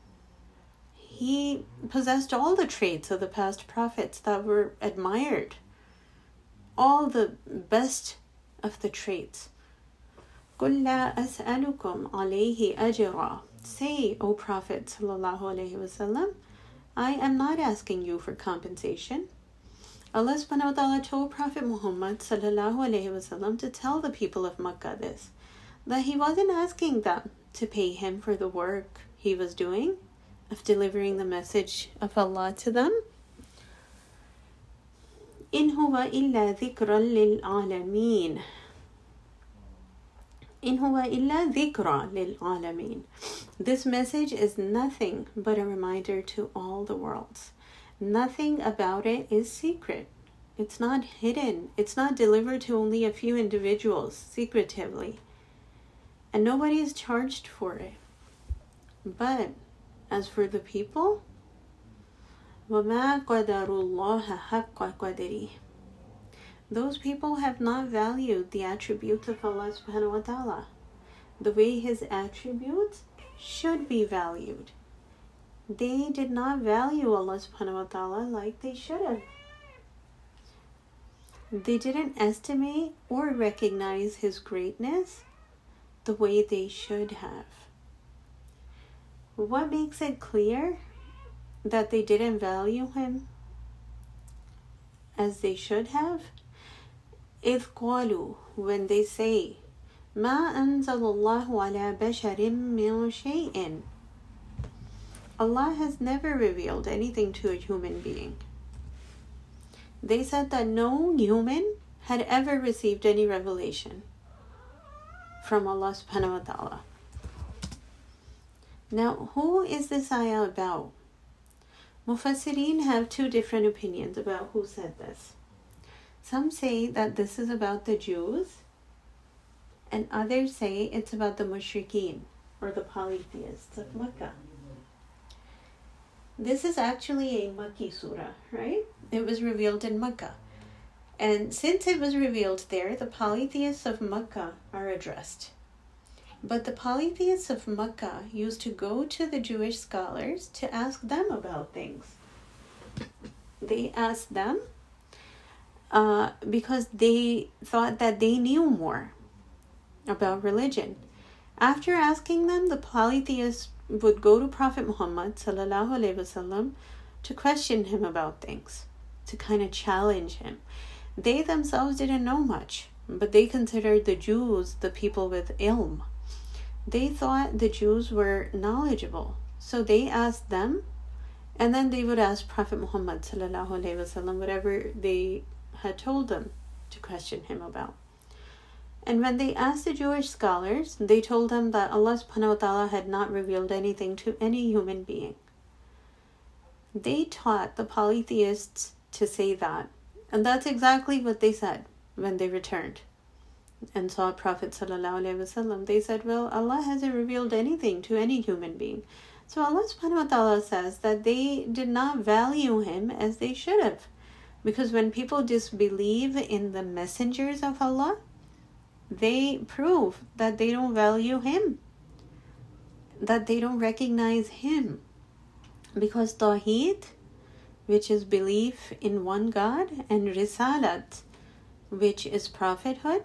He possessed all the traits of the past prophets that were admired, all the best of the traits. قُلْ لَا أَسْأَلُكُمْ عَلَيْهِ أَجْرًا. Say, O Prophet sallallahu alaihi wasallam, I am not asking you for compensation. Allah subhanahu wa ta'ala told Prophet Muhammad sallallahu alaihi wasallam to tell the people of Makkah this, that he wasn't asking them to pay him for the work he was doing of delivering the message of Allah to them. إِنْ هُوَ إِلَّا ذِكْرًا لِلْعَالَمِينَ إِنْ هُوَ إِلَّا ذِكْرًا لِلْعَالَمِينَ. This message is nothing but a reminder to all the worlds. Nothing about it is secret. It's not hidden. It's not delivered to only a few individuals secretively. And nobody is charged for it. But as for the people, وَمَا قَدَرُ اللَّهَ حَقَّ قَدْرِهِ, those people have not valued the attributes of Allah subhanahu wa ta'ala the way His attributes should be valued. They did not value Allah subhanahu wa ta'ala like they should have. They didn't estimate or recognize His greatness the way they should have. What makes it clear that they didn't value Him as they should have? إِذْ قَالُوا, when they say, مَا أَنزَلَ اللَّهُ عَلَى بَشَرٍ مِّن شَيْءٍ, Allah has never revealed anything to a human being. They said that no human had ever received any revelation from Allah subhanahu wa ta'ala. Now, who is this ayah about? Mufassirin have two different opinions about who said this. Some say that this is about the Jews, and others say it's about the mushrikeen, or the polytheists of Makkah. This is actually a Makki surah, right? It was revealed in Makkah. And since it was revealed there, the polytheists of Makkah are addressed. But the polytheists of Makkah used to go to the Jewish scholars to ask them about things. They asked them uh, because they thought that they knew more about religion. After asking them, the polytheists would go to Prophet Muhammad sallallahu alaihi wasallam to question him about things, to kind of challenge him. They themselves didn't know much, but they considered the Jews the people with ilm. They thought the Jews were knowledgeable, so they asked them, and then they would ask Prophet Muhammad sallallahu alaihi wasallam whatever they had told them to question him about. And when they asked the Jewish scholars, they told them that Allah subhanahu wa ta'ala had not revealed anything to any human being. They taught the polytheists to say that. And that's exactly what they said when they returned and saw Prophet sallallahu alaihi wasallam. They said, well, Allah hasn't revealed anything to any human being. So Allah subhanahu wa ta'ala says that they did not value Him as they should have. Because when people disbelieve in the messengers of Allah, they prove that they don't value Him, that they don't recognize Him. Because Tawheed, which is belief in one God, and Risalat, which is prophethood,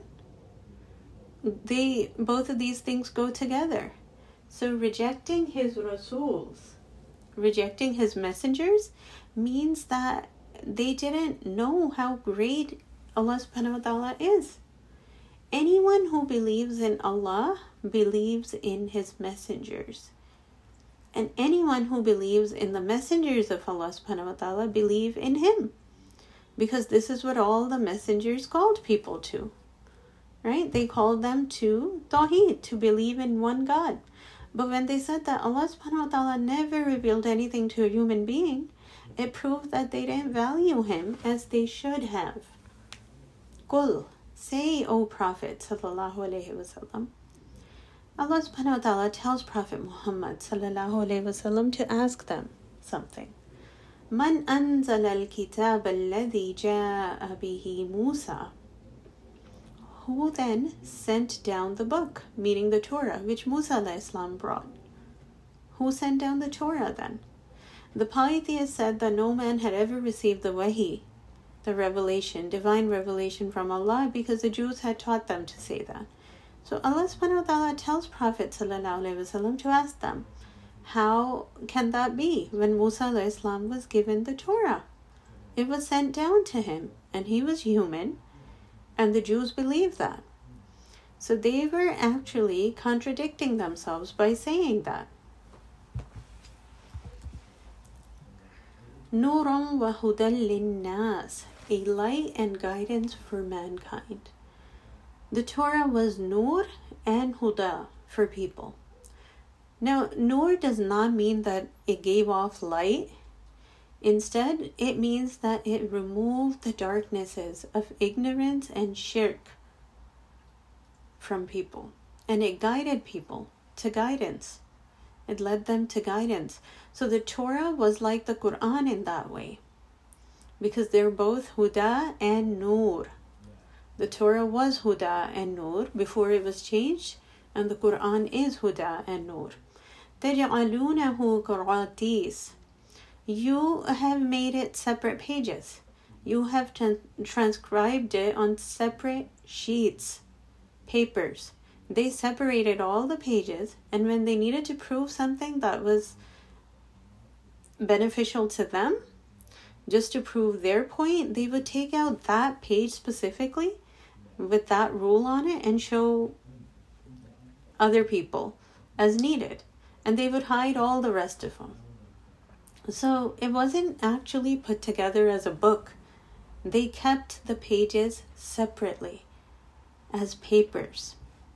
they both of these things go together. So rejecting His Rasuls, rejecting His messengers, means that they didn't know how great Allah subhanahu wa ta'ala is. Anyone who believes in Allah believes in His messengers. And anyone who believes in the messengers of Allah subhanahu wa ta'ala believe in Him. Because this is what all the messengers called people to. Right? They called them to Tawheed, to believe in one God. But when they said that Allah subhanahu wa ta'ala never revealed anything to a human being, it proved that they didn't value Him as they should have. Qul, say, O Prophet sallallahu alaihi wasallam. Allah subhanahu wa ta'ala tells Prophet Muhammad sallallahu alaihi wasallam to ask them something. Man anzala al-kitab alladhi ja'a bihi Musa. Who then sent down the book, meaning the Torah, which Musa alayhi salam brought? Who sent down the Torah then? The polytheists said that no man had ever received the wahi, the revelation, divine revelation from Allah, because the Jews had taught them to say that. So Allah subhanahu wa ta'ala tells Prophet sallallahu alaihi wasallam to ask them, how can that be when Musa alayhi salam was given the Torah? It was sent down to him, and he was human, and the Jews believed that. So they were actually contradicting themselves by saying that. Nuran wa hudan linnas, a light and guidance for mankind. The Torah was nur and huda for people. Now, nur does not mean that it gave off light. Instead, it means that it removed the darknesses of ignorance and shirk from people. And it guided people to guidance. It led them to guidance. So the Torah was like the Quran in that way, because they're both Huda and Nur. The Torah was Huda and Nur before it was changed, and the Quran is Huda and Nur. تَجْعَلُونَهُ قَرَاطِيسَ. You have made it separate pages. You have tran- transcribed it on separate sheets, papers. They separated all the pages, and when they needed to prove something that was beneficial to them, just to prove their point, they would take out that page specifically with that rule on it and show other people as needed. And they would hide all the rest of them. So it wasn't actually put together as a book. They kept the pages separately as papers.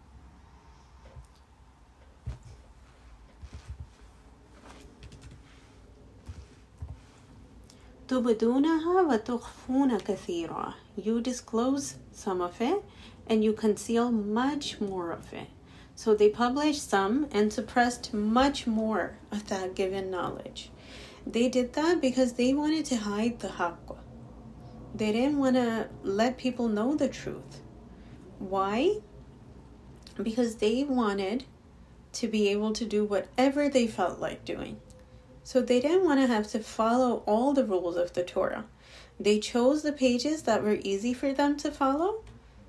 تُبْدُونَهَا وَتُخْفُونَ كَثِيرًا. You disclose some of it and you conceal much more of it. So they published some and suppressed much more of that given knowledge. They did that because they wanted to hide the haqq. They didn't want to let people know the truth. Why? Because they wanted to be able to do whatever they felt like doing. So they didn't want to have to follow all the rules of the Torah. They chose the pages that were easy for them to follow,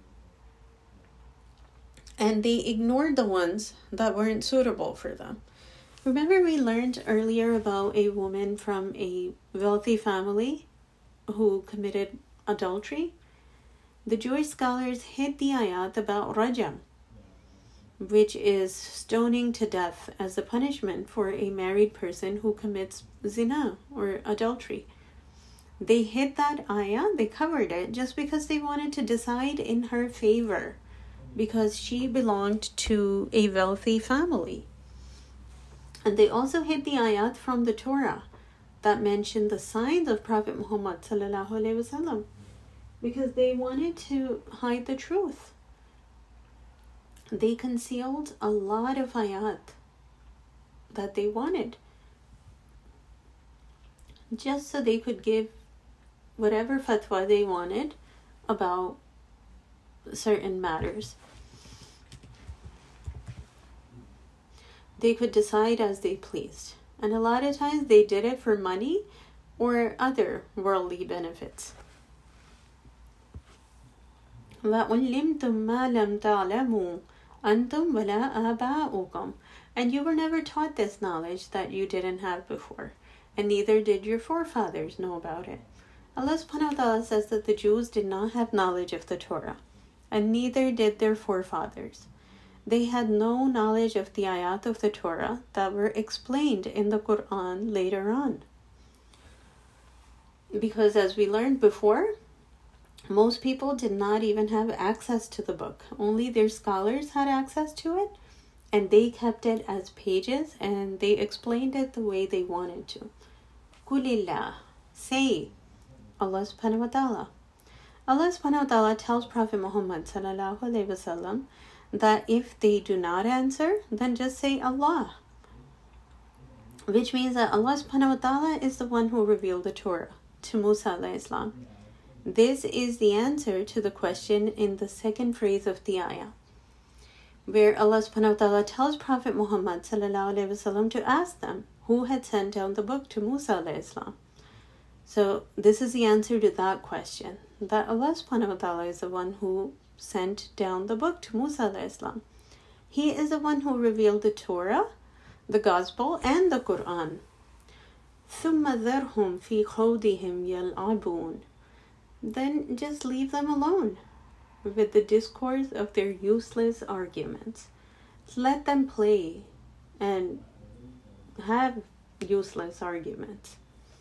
and they ignored the ones that weren't suitable for them. Remember, we learned earlier about a woman from a wealthy family who committed adultery? The Jewish scholars hid the ayat about rajam, which is stoning to death as a punishment for a married person who commits zina or adultery. They hid that ayah, they covered it, just because they wanted to decide in her favor, because she belonged to a wealthy family. And they also hid the ayat from the Torah that mentioned the signs of Prophet Muhammad sallallahu alaihi wasallam, because they wanted to hide the truth. They concealed a lot of ayat that they wanted, just so they could give whatever fatwa they wanted about certain matters. They could decide as they pleased. And a lot of times they did it for money or other worldly benefits. وَعُلِّمْتُم مَّا لَمْ تَعْلَمُوا أَنْتُمْ وَلَا آبَاؤُكُمْ. And you were never taught this knowledge that you didn't have before, and neither did your forefathers know about it. Allah subhanahu wa ta'ala says that the Jews did not have knowledge of the Torah, and neither did their forefathers. They had no knowledge of the ayat of the Torah that were explained in the Quran later on. Because as we learned before, most people did not even have access to the book. Only their scholars had access to it, and they kept it as pages, and they explained it the way they wanted to. Kulillah, say, Allah subhanahu wa ta'ala. Allah subhanahu wa ta'ala tells Prophet Muhammad sallallahu alaihi wasallam that if they do not answer, then just say Allah. Which means that Allah subhanahu wa ta'ala is the one who revealed the Torah to Musa alayhi salam. This is the answer to the question in the second phrase of the ayah, where Allah subhanahu wa ta'ala tells Prophet Muhammad sallallahu alaihi wasallam to ask them who had sent down the book to Musa alayhi salam. So this is the answer to that question, that Allah subhanahu wa ta'ala is the one who sent down the book to Musa alayhi salam. He is the one who revealed the Torah, the Gospel, and the Quran. ثُمَّ ذَرْهُمْ فِي خَوْضِهِمْ يَلْعَبُونَ. Then just leave them alone with the discourse of their useless arguments. Let them play and have useless arguments.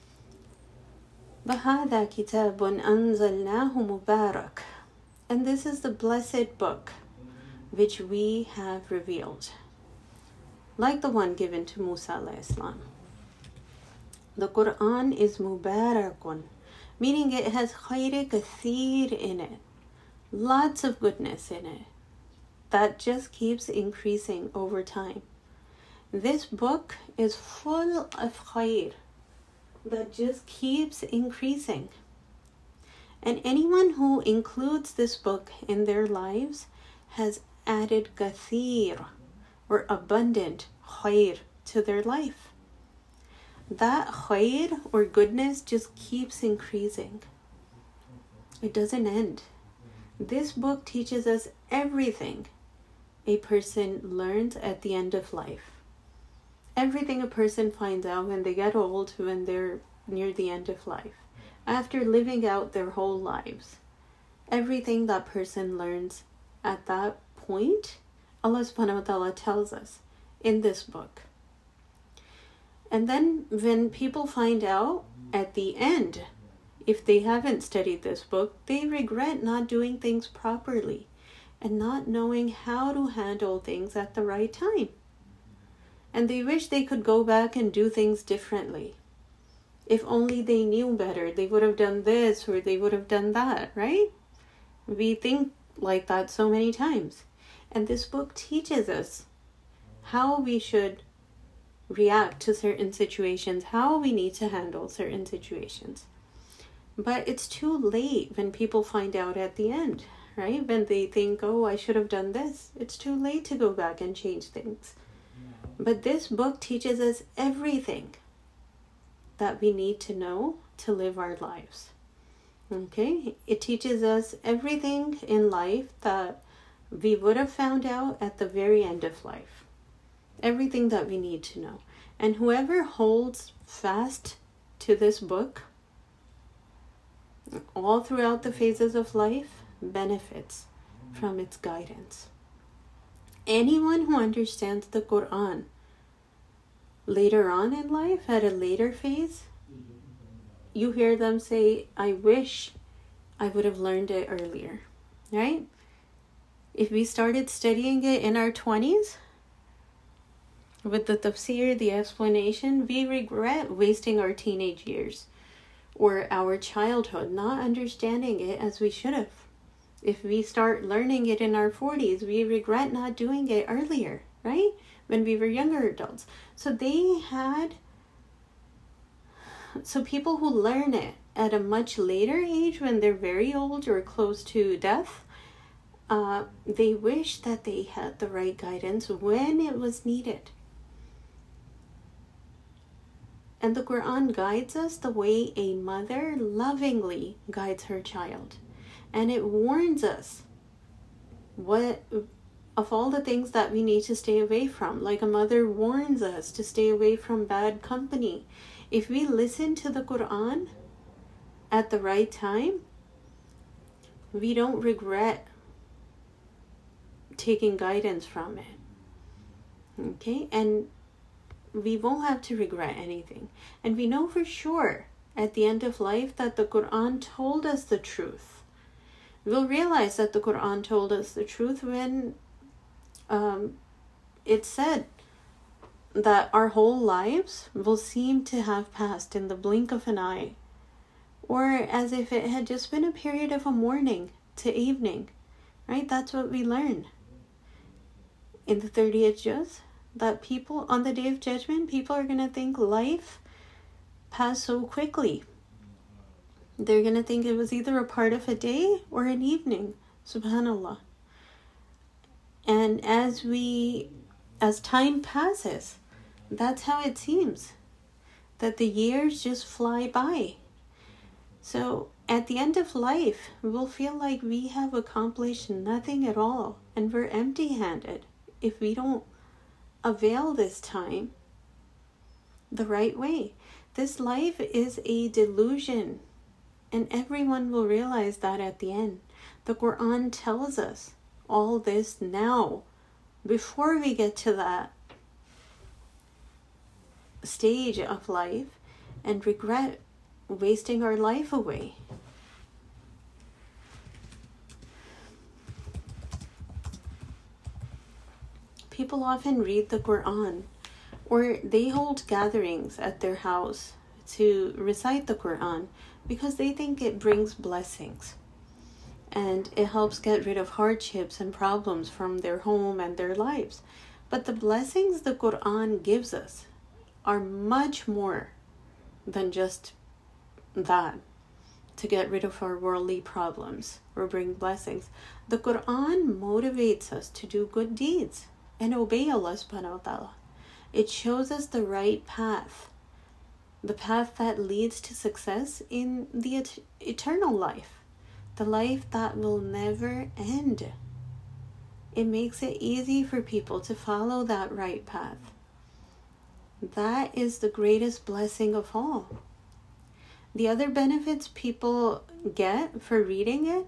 وَهَذَا كِتَابٌ أَنزَلْنَاهُ مُبَارَكٌ. And this is the blessed book which we have revealed, like the one given to Musa alayhi salam. The Quran is mubarakun, meaning it has khayr kathir in it. Lots of goodness in it. That just keeps increasing over time. This book is full of khayr that just keeps increasing. And anyone who includes this book in their lives has added kathir, or abundant khayr, to their life. That khayr or goodness just keeps increasing. It doesn't end. This book teaches us everything a person learns at the end of life. Everything a person finds out when they get old, when they're near the end of life, after living out their whole lives. Everything that person learns at that point, Allah subhanahu wa ta'ala tells us in this book. And then when people find out at the end, if they haven't studied this book, they regret not doing things properly and not knowing how to handle things at the right time. And they wish they could go back and do things differently. If only they knew better, they would have done this or they would have done that, right? We think like that so many times. And this book teaches us how we should react to certain situations, how we need to handle certain situations. But it's too late when people find out at the end, right? When they think, oh, I should have done this. It's too late to go back and change things. But this book teaches us everything that we need to know to live our lives. Okay? It teaches us everything in life that we would have found out at the very end of life. Everything that we need to know. And whoever holds fast to this book all throughout the phases of life benefits from its guidance. Anyone who understands the Quran later on in life, at a later phase, you hear them say, I wish I would have learned it earlier, right? If we started studying it in our twenties, with the tafsir, the explanation, we regret wasting our teenage years or our childhood, not understanding it as we should have. If we start learning it in our forties, we regret not doing it earlier, right? When we were younger adults. So they had, so people who learn it at a much later age, when they're very old or close to death, uh, they wish that they had the right guidance when it was needed. And the Quran guides us the way a mother lovingly guides her child. And it warns us what of all the things that we need to stay away from. Like a mother warns us to stay away from bad company. If we listen to the Quran at the right time, we don't regret taking guidance from it. Okay? And we won't have to regret anything. And we know for sure at the end of life that the Quran told us the truth. We'll realize that the Quran told us the truth when um, it said that our whole lives will seem to have passed in the blink of an eye, or as if it had just been a period of a morning to evening, right? That's what we learn in the thirtieth juz, that people on the Day of Judgment, people are going to think life passed so quickly. They're going to think it was either a part of a day or an evening. Subhanallah. And as we, as time passes, that's how it seems. That the years just fly by. So at the end of life, we'll feel like we have accomplished nothing at all. And we're empty-handed if we don't avail this time the right way. This life is a delusion. And everyone will realize that at the end. The Quran tells us all this now, before we get to that stage of life and regret wasting our life away. People often read the Quran, or they hold gatherings at their house. to recite the Quran because they think it brings blessings and it helps get rid of hardships and problems from their home and their lives. But the blessings the Quran gives us are much more than just that, to get rid of our worldly problems or bring blessings. The Quran motivates us to do good deeds and obey Allah subhanahu wa ta'ala. It shows us the right path, the path that leads to success in the et- eternal life, the life that will never end. It makes it easy for people to follow that right path. That is the greatest blessing of all. The other benefits people get for reading it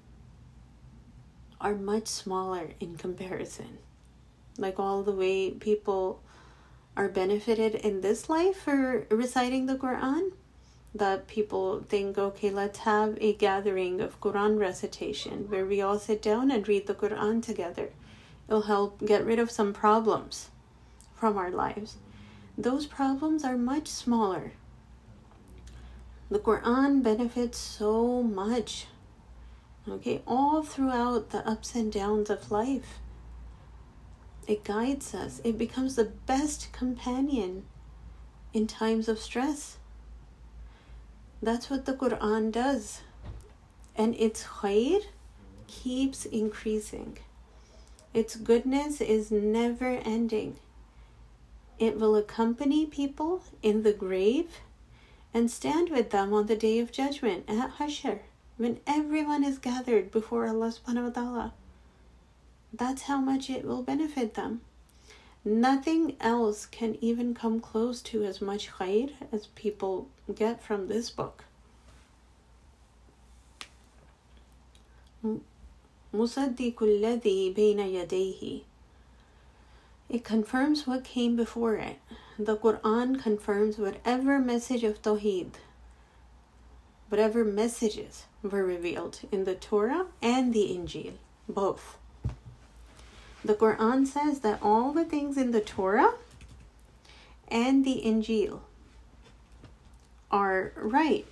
are much smaller in comparison. Like all the way people are benefited in this life for reciting the Quran, that people think, okay, let's have a gathering of Quran recitation where we all sit down and read the Quran together. It'll help get rid of some problems from our lives. Those problems are much smaller. The Quran benefits so much, okay, all throughout the ups and downs of life. It guides us. It becomes the best companion in times of stress. That's what the Quran does. And its khair keeps increasing. Its goodness is never ending. It will accompany people in the grave and stand with them on the day of judgment at Hashr, when everyone is gathered before Allah subhanahu wa ta'ala. That's how much it will benefit them. Nothing else can even come close to as much khair as people get from this book. مُصَدِّقُ الَّذِي بَيْنَ يَدَيْهِ. It confirms what came before it. The Quran confirms whatever message of Tawheed, whatever messages were revealed in the Torah and the Injil, both. The Quran says that all the things in the Torah and the Injil are right.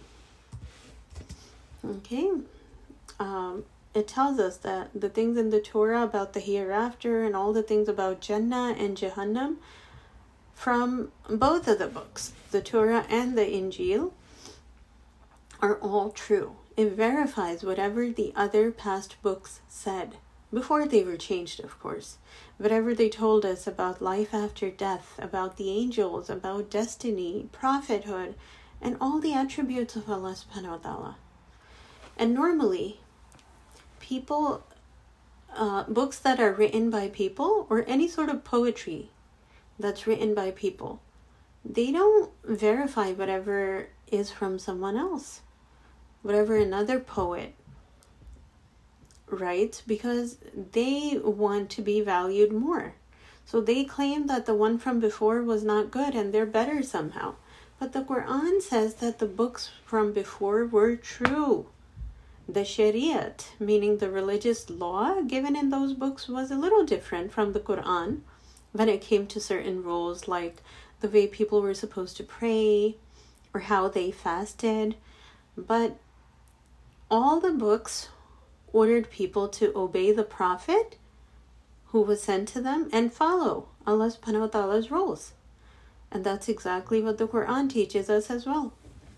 Okay? Um, it tells us that the things in the Torah about the hereafter and all the things about Jannah and Jahannam from both of the books, the Torah and the Injil, are all true. It verifies whatever the other past books said, before they were changed, of course. Whatever they told us about life after death, about the angels, about destiny, prophethood, and all the attributes of Allah subhanahu wa ta'ala. And normally, people, uh, books that are written by people, or any sort of poetry that's written by people, they don't verify whatever is from someone else, whatever another poet writes, because they want to be valued more. So they claim that the one from before was not good and they're better somehow. But the Quran says that the books from before were true. The Shariat, meaning the religious law given in those books, was a little different from the Quran when it came to certain rules, like the way people were supposed to pray or how they fasted. But all the books ordered people to obey the Prophet who was sent to them and follow Allah subhanahu wa ta'ala's rules. And that's exactly what the Quran teaches us as well.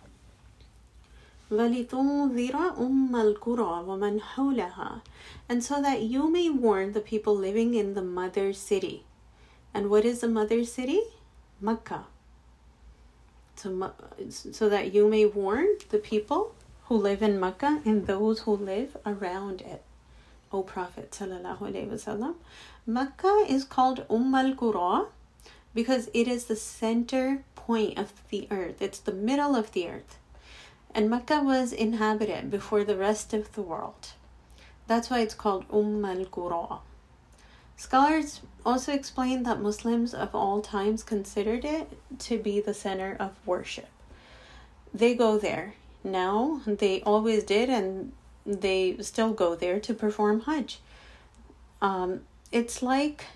وَلِتُنذِرَ أُمَّ الْقُرَى وَمَنْ حَوْلَهَا. And so that you may warn the people living in the mother city. And what is the mother city? Makkah. So, so that you may warn the people who live in Makkah and those who live around it. O Prophet sallallahu alaihi wasallam. Makkah is called Umm al-Qura because it is the center point of the earth. It's the middle of the earth. And Makkah was inhabited before the rest of the world. That's why it's called Umm al-Qura. Scholars also explain that Muslims of all times considered it to be the center of worship. They go there now, they always did, and they still go there to perform Hajj. Um, it's like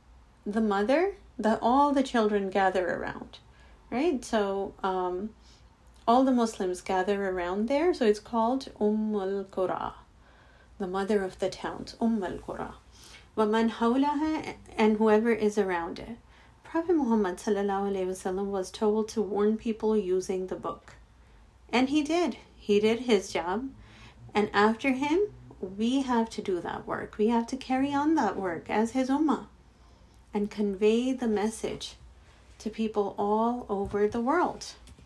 the mother that all the children gather around, right? So um, all the Muslims gather around there. So it's called Umm al-Qura, the mother of the towns, Umm al-Qura. وَمَنْ حَوْلَهَا, and whoever is around it. Prophet Muhammad sallallahu alaihi wasallam was told to warn people using the book. And he did. He did his job. And after him, we have to do that work. We have to carry on that work as his ummah and convey the message to people all over the world.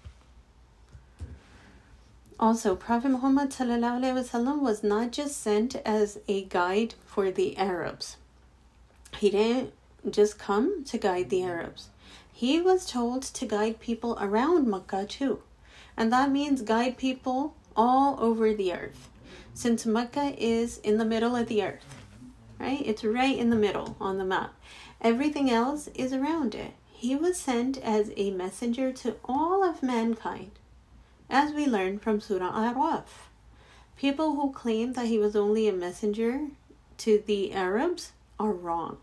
Also, Prophet Muhammad sallallahu alaihi wasallam was not just sent as a guide for the Arabs. He didn't just come to guide the Arabs. He was told to guide people around Makkah too. And that means guide people all over the earth. Since Makkah is in the middle of the earth, right? It's right in the middle on the map. Everything else is around it. He was sent as a messenger to all of mankind, as we learn from Surah Araf. People who claim that he was only a messenger to the Arabs are wrong.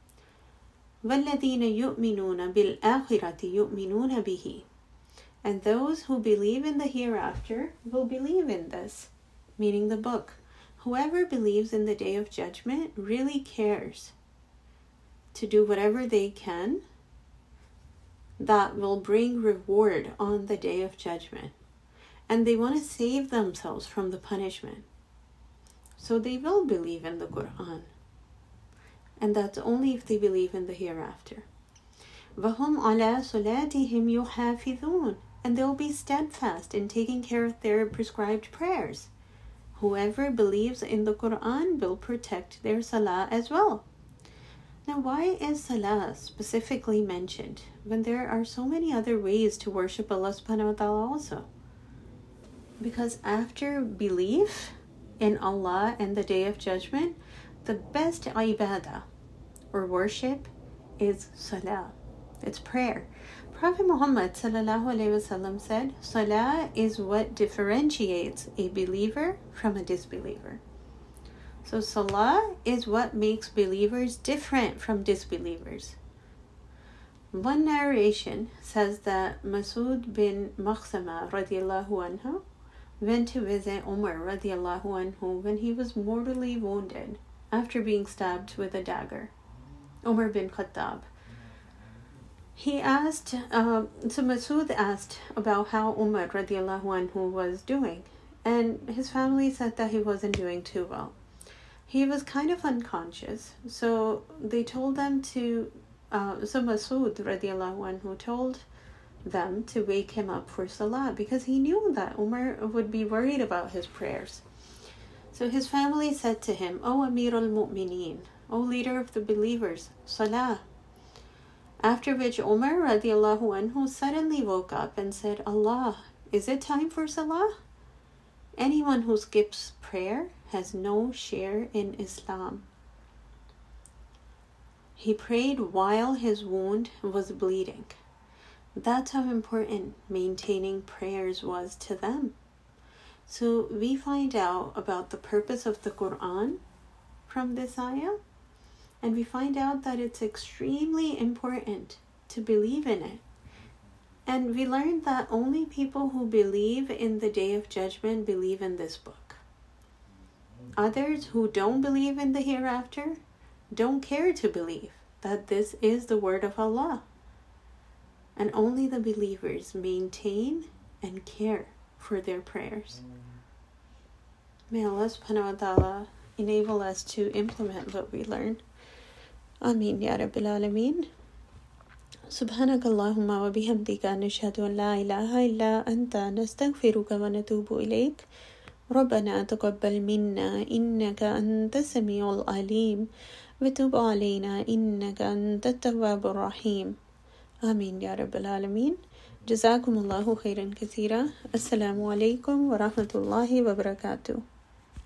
وَالَّذِينَ يُؤْمِنُونَ بِالْآخِرَةِ يُؤْمِنُونَ بِهِ. And those who believe in the hereafter will believe in this, meaning the book. Whoever believes in the Day of Judgment really cares to do whatever they can that will bring reward on the Day of Judgment. And they want to save themselves from the punishment. So they will believe in the Quran. And that's only if they believe in the hereafter. وَهُمْ عَلَى صَلَاتِهِمْ يُحَافِظُونَ. And they'll be steadfast in taking care of their prescribed prayers. Whoever believes in the Quran will protect their salah as well. Now, why is salah specifically mentioned when there are so many other ways to worship Allah subhanahu wa ta'ala also? Because after belief in Allah and the Day of Judgment, the best ibadah or worship is salah. It's prayer. Prophet Muhammad sallallahu alaihi wasallam said, salah is what differentiates a believer from a disbeliever. So salah is what makes believers different from disbelievers. One narration says that Masud bin Makhzama radiallahu anhu went to visit Umar radiallahu anhu when he was mortally wounded after being stabbed with a dagger. Umar bin Khattab. He asked, uh, so Masud asked about how Umar radiallahu anhu was doing, and his family said that he wasn't doing too well. He was kind of unconscious, so they told them to, uh, so Masud radiallahu anhu told them to wake him up for salah because he knew that Umar would be worried about his prayers. So his family said to him, O Amir al-Mu'mineen, O leader of the believers, salah. After which Umar radiallahu anhu suddenly woke up and said, Allah, is it time for salah? Anyone who skips prayer has no share in Islam. He prayed while his wound was bleeding. That's how important maintaining prayers was to them. So we find out about the purpose of the Quran from this ayah. And we find out that it's extremely important to believe in it. And we learned that only people who believe in the Day of Judgment believe in this book. Others who don't believe in the hereafter don't care to believe that this is the word of Allah. And only the believers maintain and care for their prayers. May Allah subhanahu wa ta'ala enable us to implement what we learn. Ameen Ya Rabbil Alameen. Subhanaka Allahumma wa bihamdika nashhadu an la ilaha illa anta nastaghfiruka wa natubu ilayk. ربنا تقبل منا إنك أنت السميع العليم وتب علينا إنك أنت التواب الرحيم. آمين يا رب العالمين. جزاكم الله خيرا كثيرا. السلام عليكم ورحمة الله وبركاته.